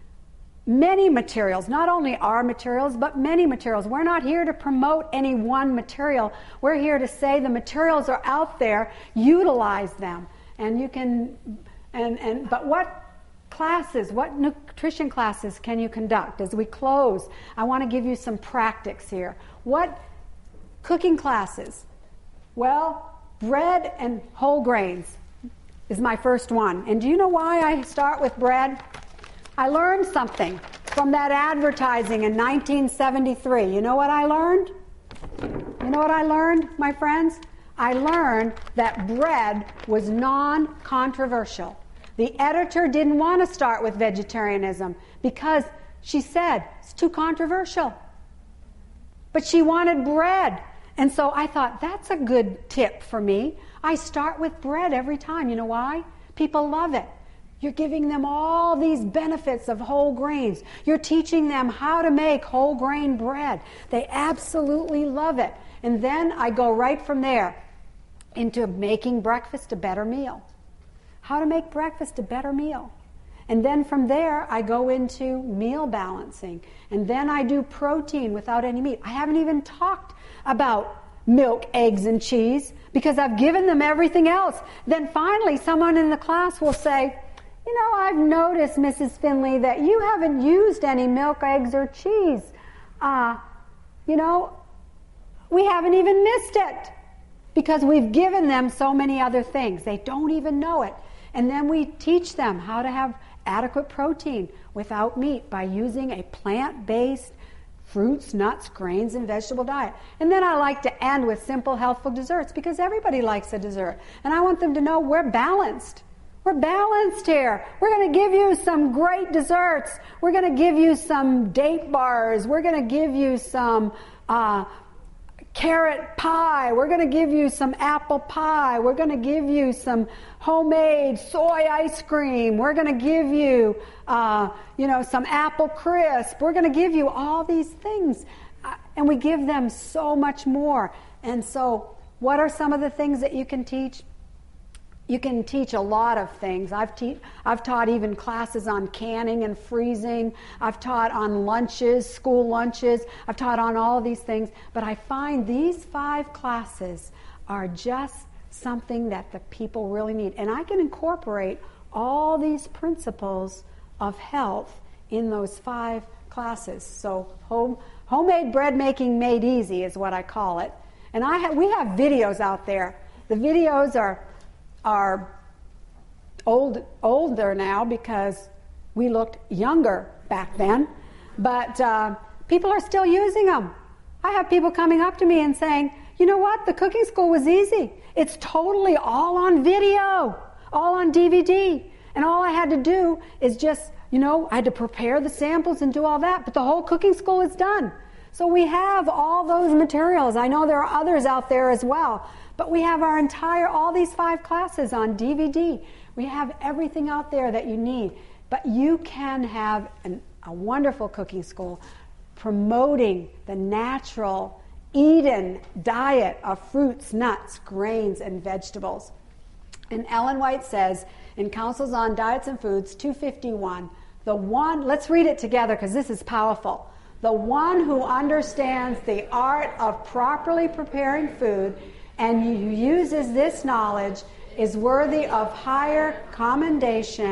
Many materials, not only our materials, but many materials. We're not here to promote any one material. We're here to say the materials are out there, utilize them. And you can, and, and but what classes, what nutrition classes can you conduct? As we close, I want to give you some practice here. What cooking classes? Well, bread and whole grains is my first one. And do you know why I start with bread? I learned something from that advertising in nineteen seventy-three. You know what I learned? You know what I learned, my friends? I learned that bread was non-controversial. The editor didn't want to start with vegetarianism because she said it's too controversial. But she wanted bread. And so I thought, that's a good tip for me. I start with bread every time. You know why? People love it. You're giving them all these benefits of whole grains. You're teaching them how to make whole grain bread. They absolutely love it. And then I go right from there into making breakfast a better meal. How to make breakfast a better meal. And then from there, I go into meal balancing. And then I do protein without any meat. I haven't even talked about milk, eggs, and cheese because I've given them everything else. Then finally, someone in the class will say, you know, I've noticed, Missus Finley, that you haven't used any milk, eggs, or cheese. Uh, you know, we haven't even missed it because we've given them so many other things. They don't even know it. And then we teach them how to have adequate protein without meat by using a plant-based fruits, nuts, grains, and vegetable diet. And then I like to end with simple, healthful desserts because everybody likes a dessert. And I want them to know we're balanced. We're balanced here. We're going to give you some great desserts. We're going to give you some date bars. We're going to give you some uh, carrot pie. We're going to give you some apple pie. We're going to give you some homemade soy ice cream. We're going to give you, uh, you know, some apple crisp. We're going to give you all these things. Uh, and we give them so much more. And so what are some of the things that you can teach? You can teach a lot of things. I've, te- I've taught even classes on canning and freezing. I've taught on lunches, school lunches. I've taught on all these things. But I find these five classes are just something that the people really need. And I can incorporate all these principles of health in those five classes. So home, homemade bread making made easy is what I call it. And I ha- we have videos out there. The videos are... are old, older now because we looked younger back then, but uh, people are still using them. I have people coming up to me and saying, you know what, the cooking school was easy. It's totally all on video, all on D V D, and all I had to do is just, you know, I had to prepare the samples and do all that, but the whole cooking school is done. So we have all those materials. I know there are others out there as well. But we have our entire, all these five classes on D V D. We have everything out there that you need. But you can have an, a wonderful cooking school promoting the natural Eden diet of fruits, nuts, grains, and vegetables. And Ellen White says in Counsels on Diets and Foods, two fifty-one, the one, let's read it together because this is powerful. The one who understands the art of properly preparing food and who uses this knowledge is worthy of higher commendation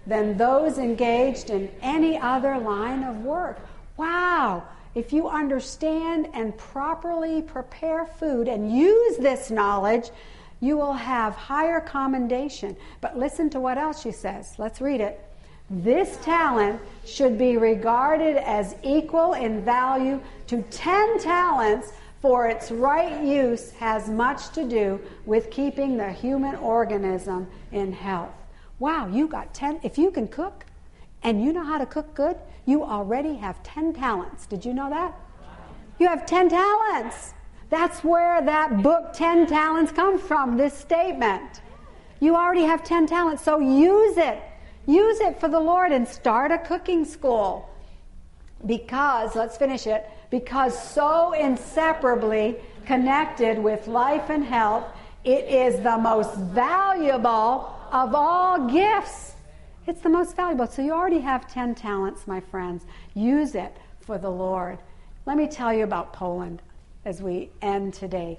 than those engaged in any other line of work. Wow! If you understand and properly prepare food and use this knowledge, you will have higher commendation. But listen to what else she says. Let's read it. This talent should be regarded as equal in value to ten talents, for its right use has much to do with keeping the human organism in health. Wow, you got ten. If you can cook and you know how to cook good, you already have ten talents. Did you know that? You have ten talents. That's where that book, ten Talents, comes from, this statement. You already have ten talents, so use it. Use it for the Lord and start a cooking school. Because, let's finish it, because so inseparably connected with life and health, it is the most valuable of all gifts. It's the most valuable. So you already have ten talents, my friends. Use it for the Lord. Let me tell you about Poland as we end today.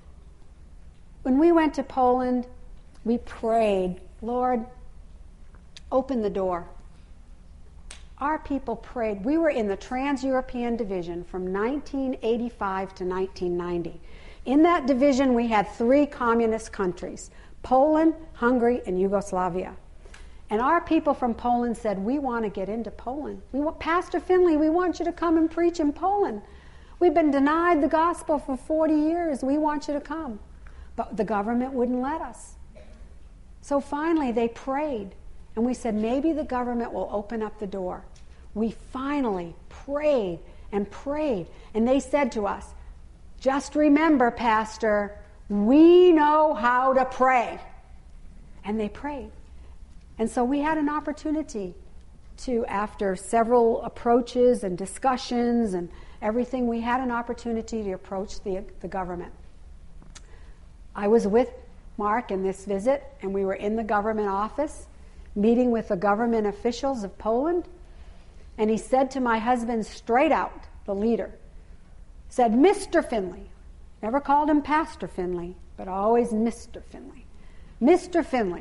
When we went to Poland, we prayed, Lord, open the door. Our people prayed. We were in the Trans-European Division from nineteen eighty-five to nineteen ninety. In that division, we had three communist countries, Poland, Hungary, and Yugoslavia. And our people from Poland said, we want to get into Poland. We want, Pastor Finley, we want you to come and preach in Poland. We've been denied the gospel for forty years. We want you to come. But the government wouldn't let us. So finally, they prayed. And we said, maybe the government will open up the door. We finally prayed and prayed. And they said to us, just remember, Pastor, we know how to pray. And they prayed. And so we had an opportunity to, after several approaches and discussions and everything, we had an opportunity to approach the, the government. I was with Mark in this visit, and we were in the government office, meeting with the government officials of Poland, and he said to my husband straight out, the leader, said, Mister Finley, never called him Pastor Finley, but always Mister Finley. Mister Finley,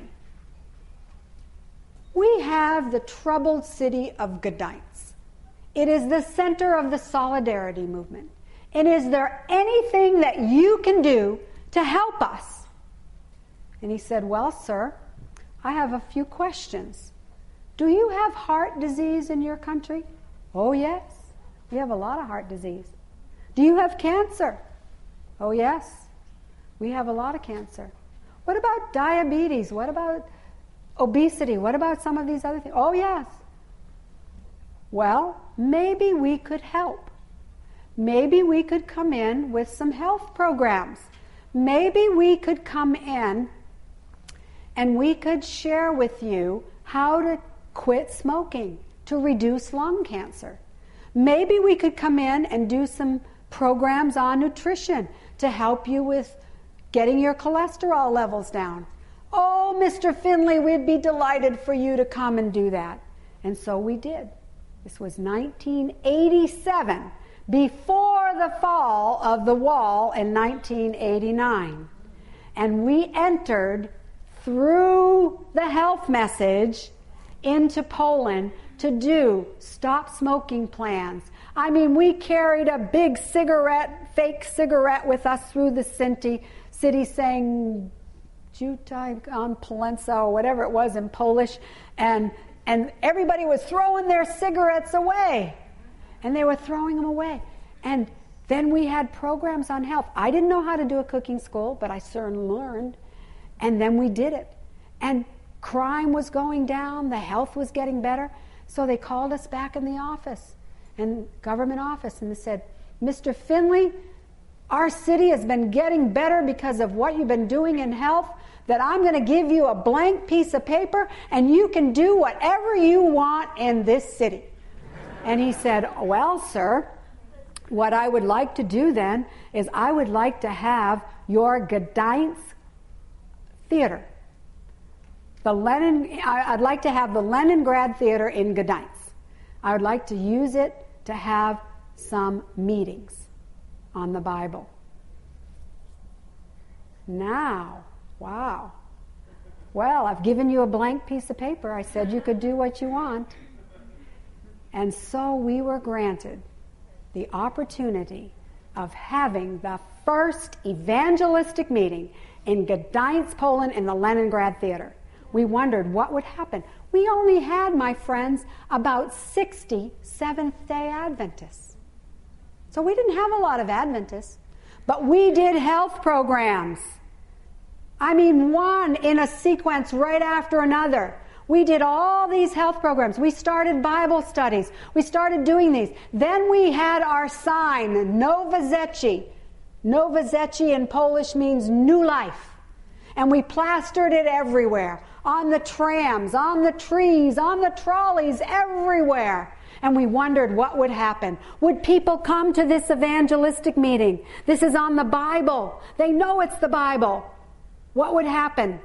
we have the troubled city of Gdańsk. It is the center of the Solidarity movement. And is there anything that you can do to help us? And he said, well, sir, I have a few questions. Do you have heart disease in your country? Oh, yes. We have a lot of heart disease. Do you have cancer? Oh, yes. We have a lot of cancer. What about diabetes? What about obesity? What about some of these other things? Oh, yes. Well, maybe we could help. Maybe we could come in with some health programs. Maybe we could come in and we could share with you how to quit smoking to reduce lung cancer. Maybe we could come in and do some programs on nutrition to help you with getting your cholesterol levels down. Oh, Mister Finley, we'd be delighted for you to come and do that. And so we did. This was nineteen eighty-seven, before the fall of the wall in nineteen eighty-nine. And we entered through the health message into Poland to do stop smoking plans. I mean, we carried a big cigarette, fake cigarette with us through the city, city saying Jutaj on Polensa, or whatever it was in Polish, and and everybody was throwing their cigarettes away. And they were throwing them away. And then we had programs on health. I didn't know how to do a cooking school, but I soon learned. And then we did it. And crime was going down, the health was getting better. So they called us back in the office, in government office, and they said, Mister Finley, our city has been getting better because of what you've been doing in health, that I'm going to give you a blank piece of paper and you can do whatever you want in this city. And he said, well, sir, what I would like to do then is I would like to have your Gdańsk theater. The Lenin, I'd like to have the Leningrad Theater in Gdańsk. I would like to use it to have some meetings on the Bible. Now, wow. Well, I've given you a blank piece of paper. I said you could do what you want. And so we were granted the opportunity of having the first evangelistic meeting in Gdańsk, Poland, in the Leningrad Theater. We wondered what would happen. We only had, my friends, about sixty Seventh-day Adventists. So we didn't have a lot of Adventists, but we did health programs. I mean, one in a sequence right after another. We did all these health programs. We started Bible studies. We started doing these. Then we had our sign, Nowe Życie. Nowe Życie in Polish means new life. And we plastered it everywhere. On the trams, on the trees, on the trolleys, everywhere. And we wondered what would happen. Would people come to this evangelistic meeting? This is on the Bible. They know it's the Bible. What would happen?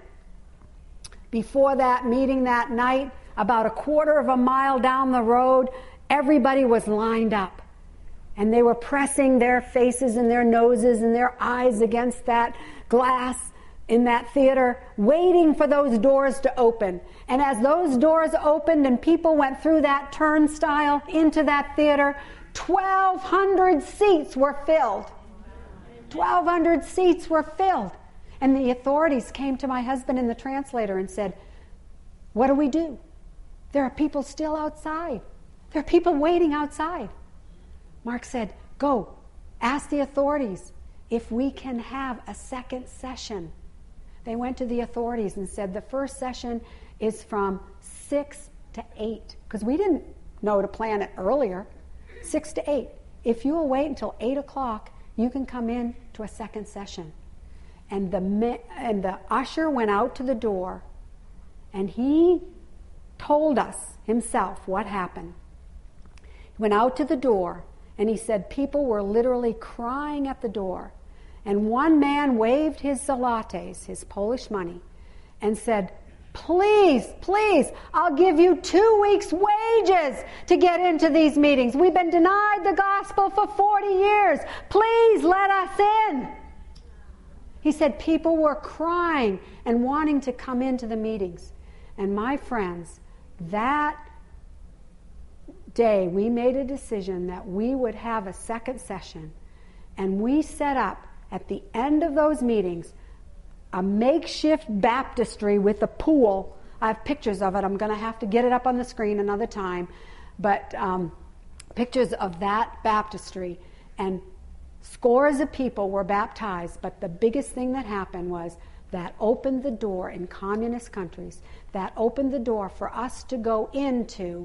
Before that meeting that night, about a quarter of a mile down the road, everybody was lined up. And they were pressing their faces and their noses and their eyes against that glass in that theater, waiting for those doors to open. And as those doors opened and people went through that turnstile into that theater, twelve hundred seats were filled. twelve hundred seats were filled. And the authorities came to my husband and the translator and said, what do we do? There are people still outside. There are people waiting outside. Mark said, go, ask the authorities if we can have a second session. They went to the authorities and said the first session is from six to eight, because we didn't know to plan it earlier. Six to eight. If you will wait until eight o'clock, you can come in to a second session. And the and the usher went out to the door, and he told us himself what happened. He went out to the door, and he said people were literally crying at the door. And one man waved his zlotes, his Polish money, and said, please, please, I'll give you two weeks' wages to get into these meetings. We've been denied the gospel for forty years. Please let us in. He said people were crying and wanting to come into the meetings. And my friends, that day we made a decision that we would have a second session. And we set up at the end of those meetings a makeshift baptistry with a pool. I have pictures of it. I'm going to have to get it up on the screen another time. But um, pictures of that baptistry. And scores of people were baptized, but the biggest thing that happened was that opened the door in communist countries, that opened the door for us to go into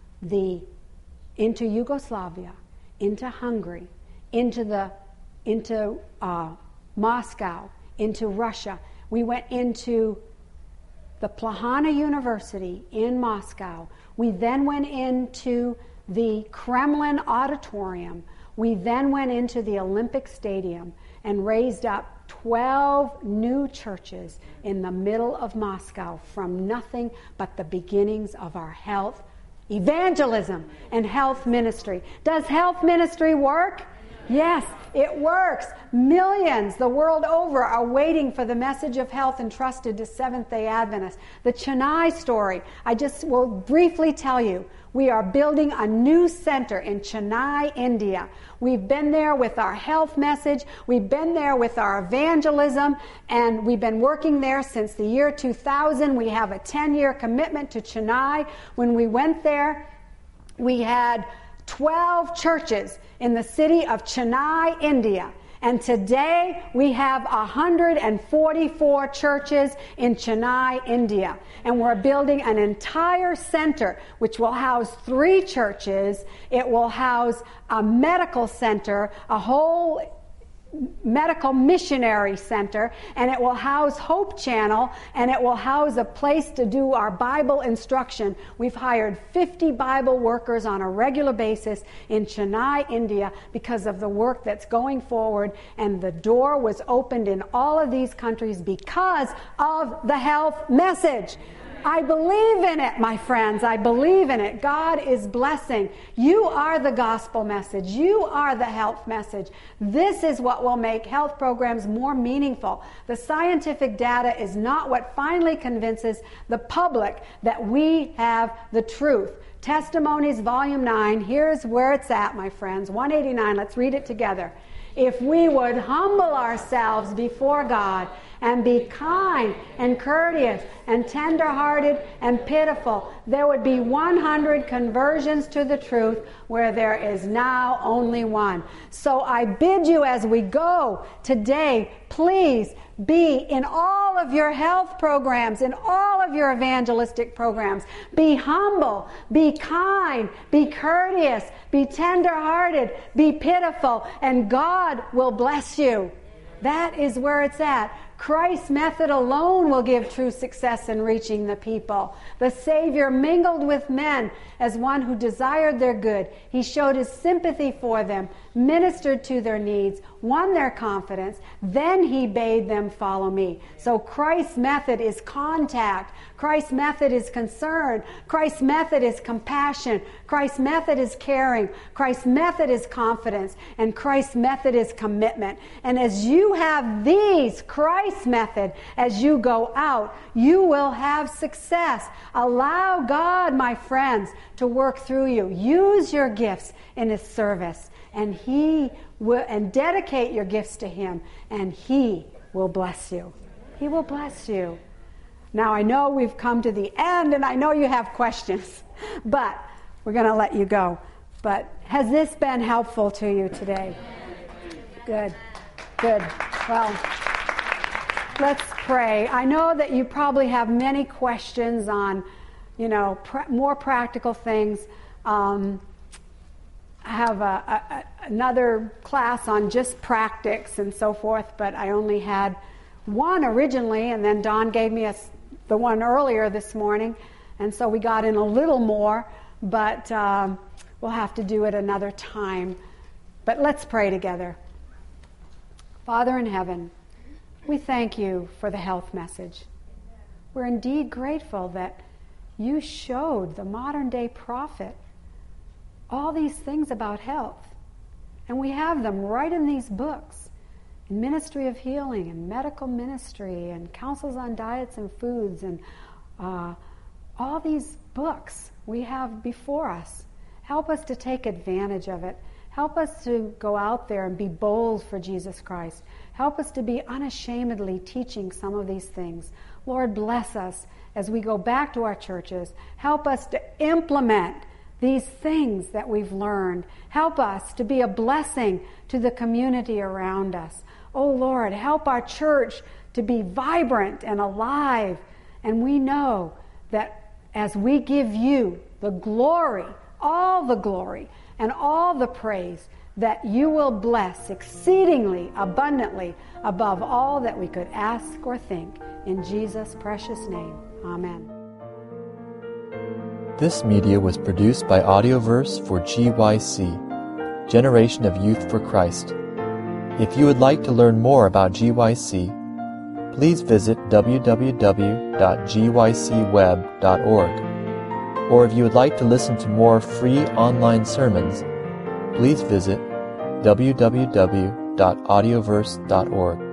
the into Yugoslavia, into Hungary, into the into uh, Moscow, into Russia. We went into the Plahana University in Moscow. We then went into the Kremlin Auditorium. We then went into the Olympic Stadium and raised up twelve new churches in the middle of Moscow from nothing but the beginnings of our health, evangelism, and health ministry. Does health ministry work? Yes, it works. Millions the world over are waiting for the message of health entrusted to Seventh-day Adventists. The Chennai story, I just will briefly tell you. We are building a new center in Chennai, India. We've been there with our health message. We've been there with our evangelism, and we've been working there since the year two thousand. We have a ten-year commitment to Chennai. When we went there, we had twelve churches in the city of Chennai, India. And today we have one hundred forty-four churches in Chennai, India. And we're building an entire center which will house three churches. It will house a medical center, a whole medical missionary center, and it will house Hope Channel, and it will house a place to do our Bible instruction. We've hired fifty Bible workers on a regular basis in Chennai, India, because of the work that's going forward, and the door was opened in all of these countries because of the health message. I believe in it, my friends. I believe in it. God is blessing. You are the gospel message. You are the health message. This is what will make health programs more meaningful. The scientific data is not what finally convinces the public that we have the truth. Testimonies, Volume nine. Here's where it's at, my friends. one eighty-nine. Let's read it together. If we would humble ourselves before God and be kind and courteous and tender-hearted and pitiful, there would be one hundred conversions to the truth where there is now only one. So I bid you as we go today, please be in all of your health programs, in all of your evangelistic programs. Be humble, be kind, be courteous, be tender-hearted, be pitiful, and God will bless you. That is where it's at. Christ's method alone will give true success in reaching the people. The Savior mingled with men as one who desired their good. He showed his sympathy for them, ministered to their needs, won their confidence. Then he bade them follow me. So Christ's method is contact. Christ's method is concern. Christ's method is compassion. Christ's method is caring. Christ's method is confidence. And Christ's method is commitment. And as you have these, Christ's method, as you go out, you will have success. Allow God, my friends, to work through you. Use your gifts in His service, and He will, and dedicate your gifts to Him, and He will bless you. He will bless you. Now, I know we've come to the end, and I know you have questions, but we're going to let you go. But has this been helpful to you today? Good. Good. Well, let's pray. I know that you probably have many questions on, you know, pr- more practical things. Um, I have a, a, another class on just practice and so forth, but I only had one originally, and then Don gave me a, the one earlier this morning, and so we got in a little more, but um, we'll have to do it another time. But let's pray together. Father in heaven, we thank you for the health message. We're indeed grateful that you showed the modern day prophet all these things about health. And we have them right in these books, in Ministry of Healing and Medical Ministry and Counsels on Diets and Foods, and uh, all these books we have before us. Help us to take advantage of it. Help us to go out there and be bold for Jesus Christ. Help us to be unashamedly teaching some of these things. Lord, bless us as we go back to our churches. Help us to implement these things that we've learned. Help us to be a blessing to the community around us. Oh Lord, help our church to be vibrant and alive. And we know that as we give you the glory, all the glory, and all the praise, that you will bless exceedingly abundantly above all that we could ask or think. In Jesus' precious name, amen. This media was produced by Audioverse for G Y C, Generation of Youth for Christ. If you would like to learn more about G Y C, please visit w w w dot g y c web dot org. Or if you would like to listen to more free online sermons, please visit w w w dot audioverse dot org.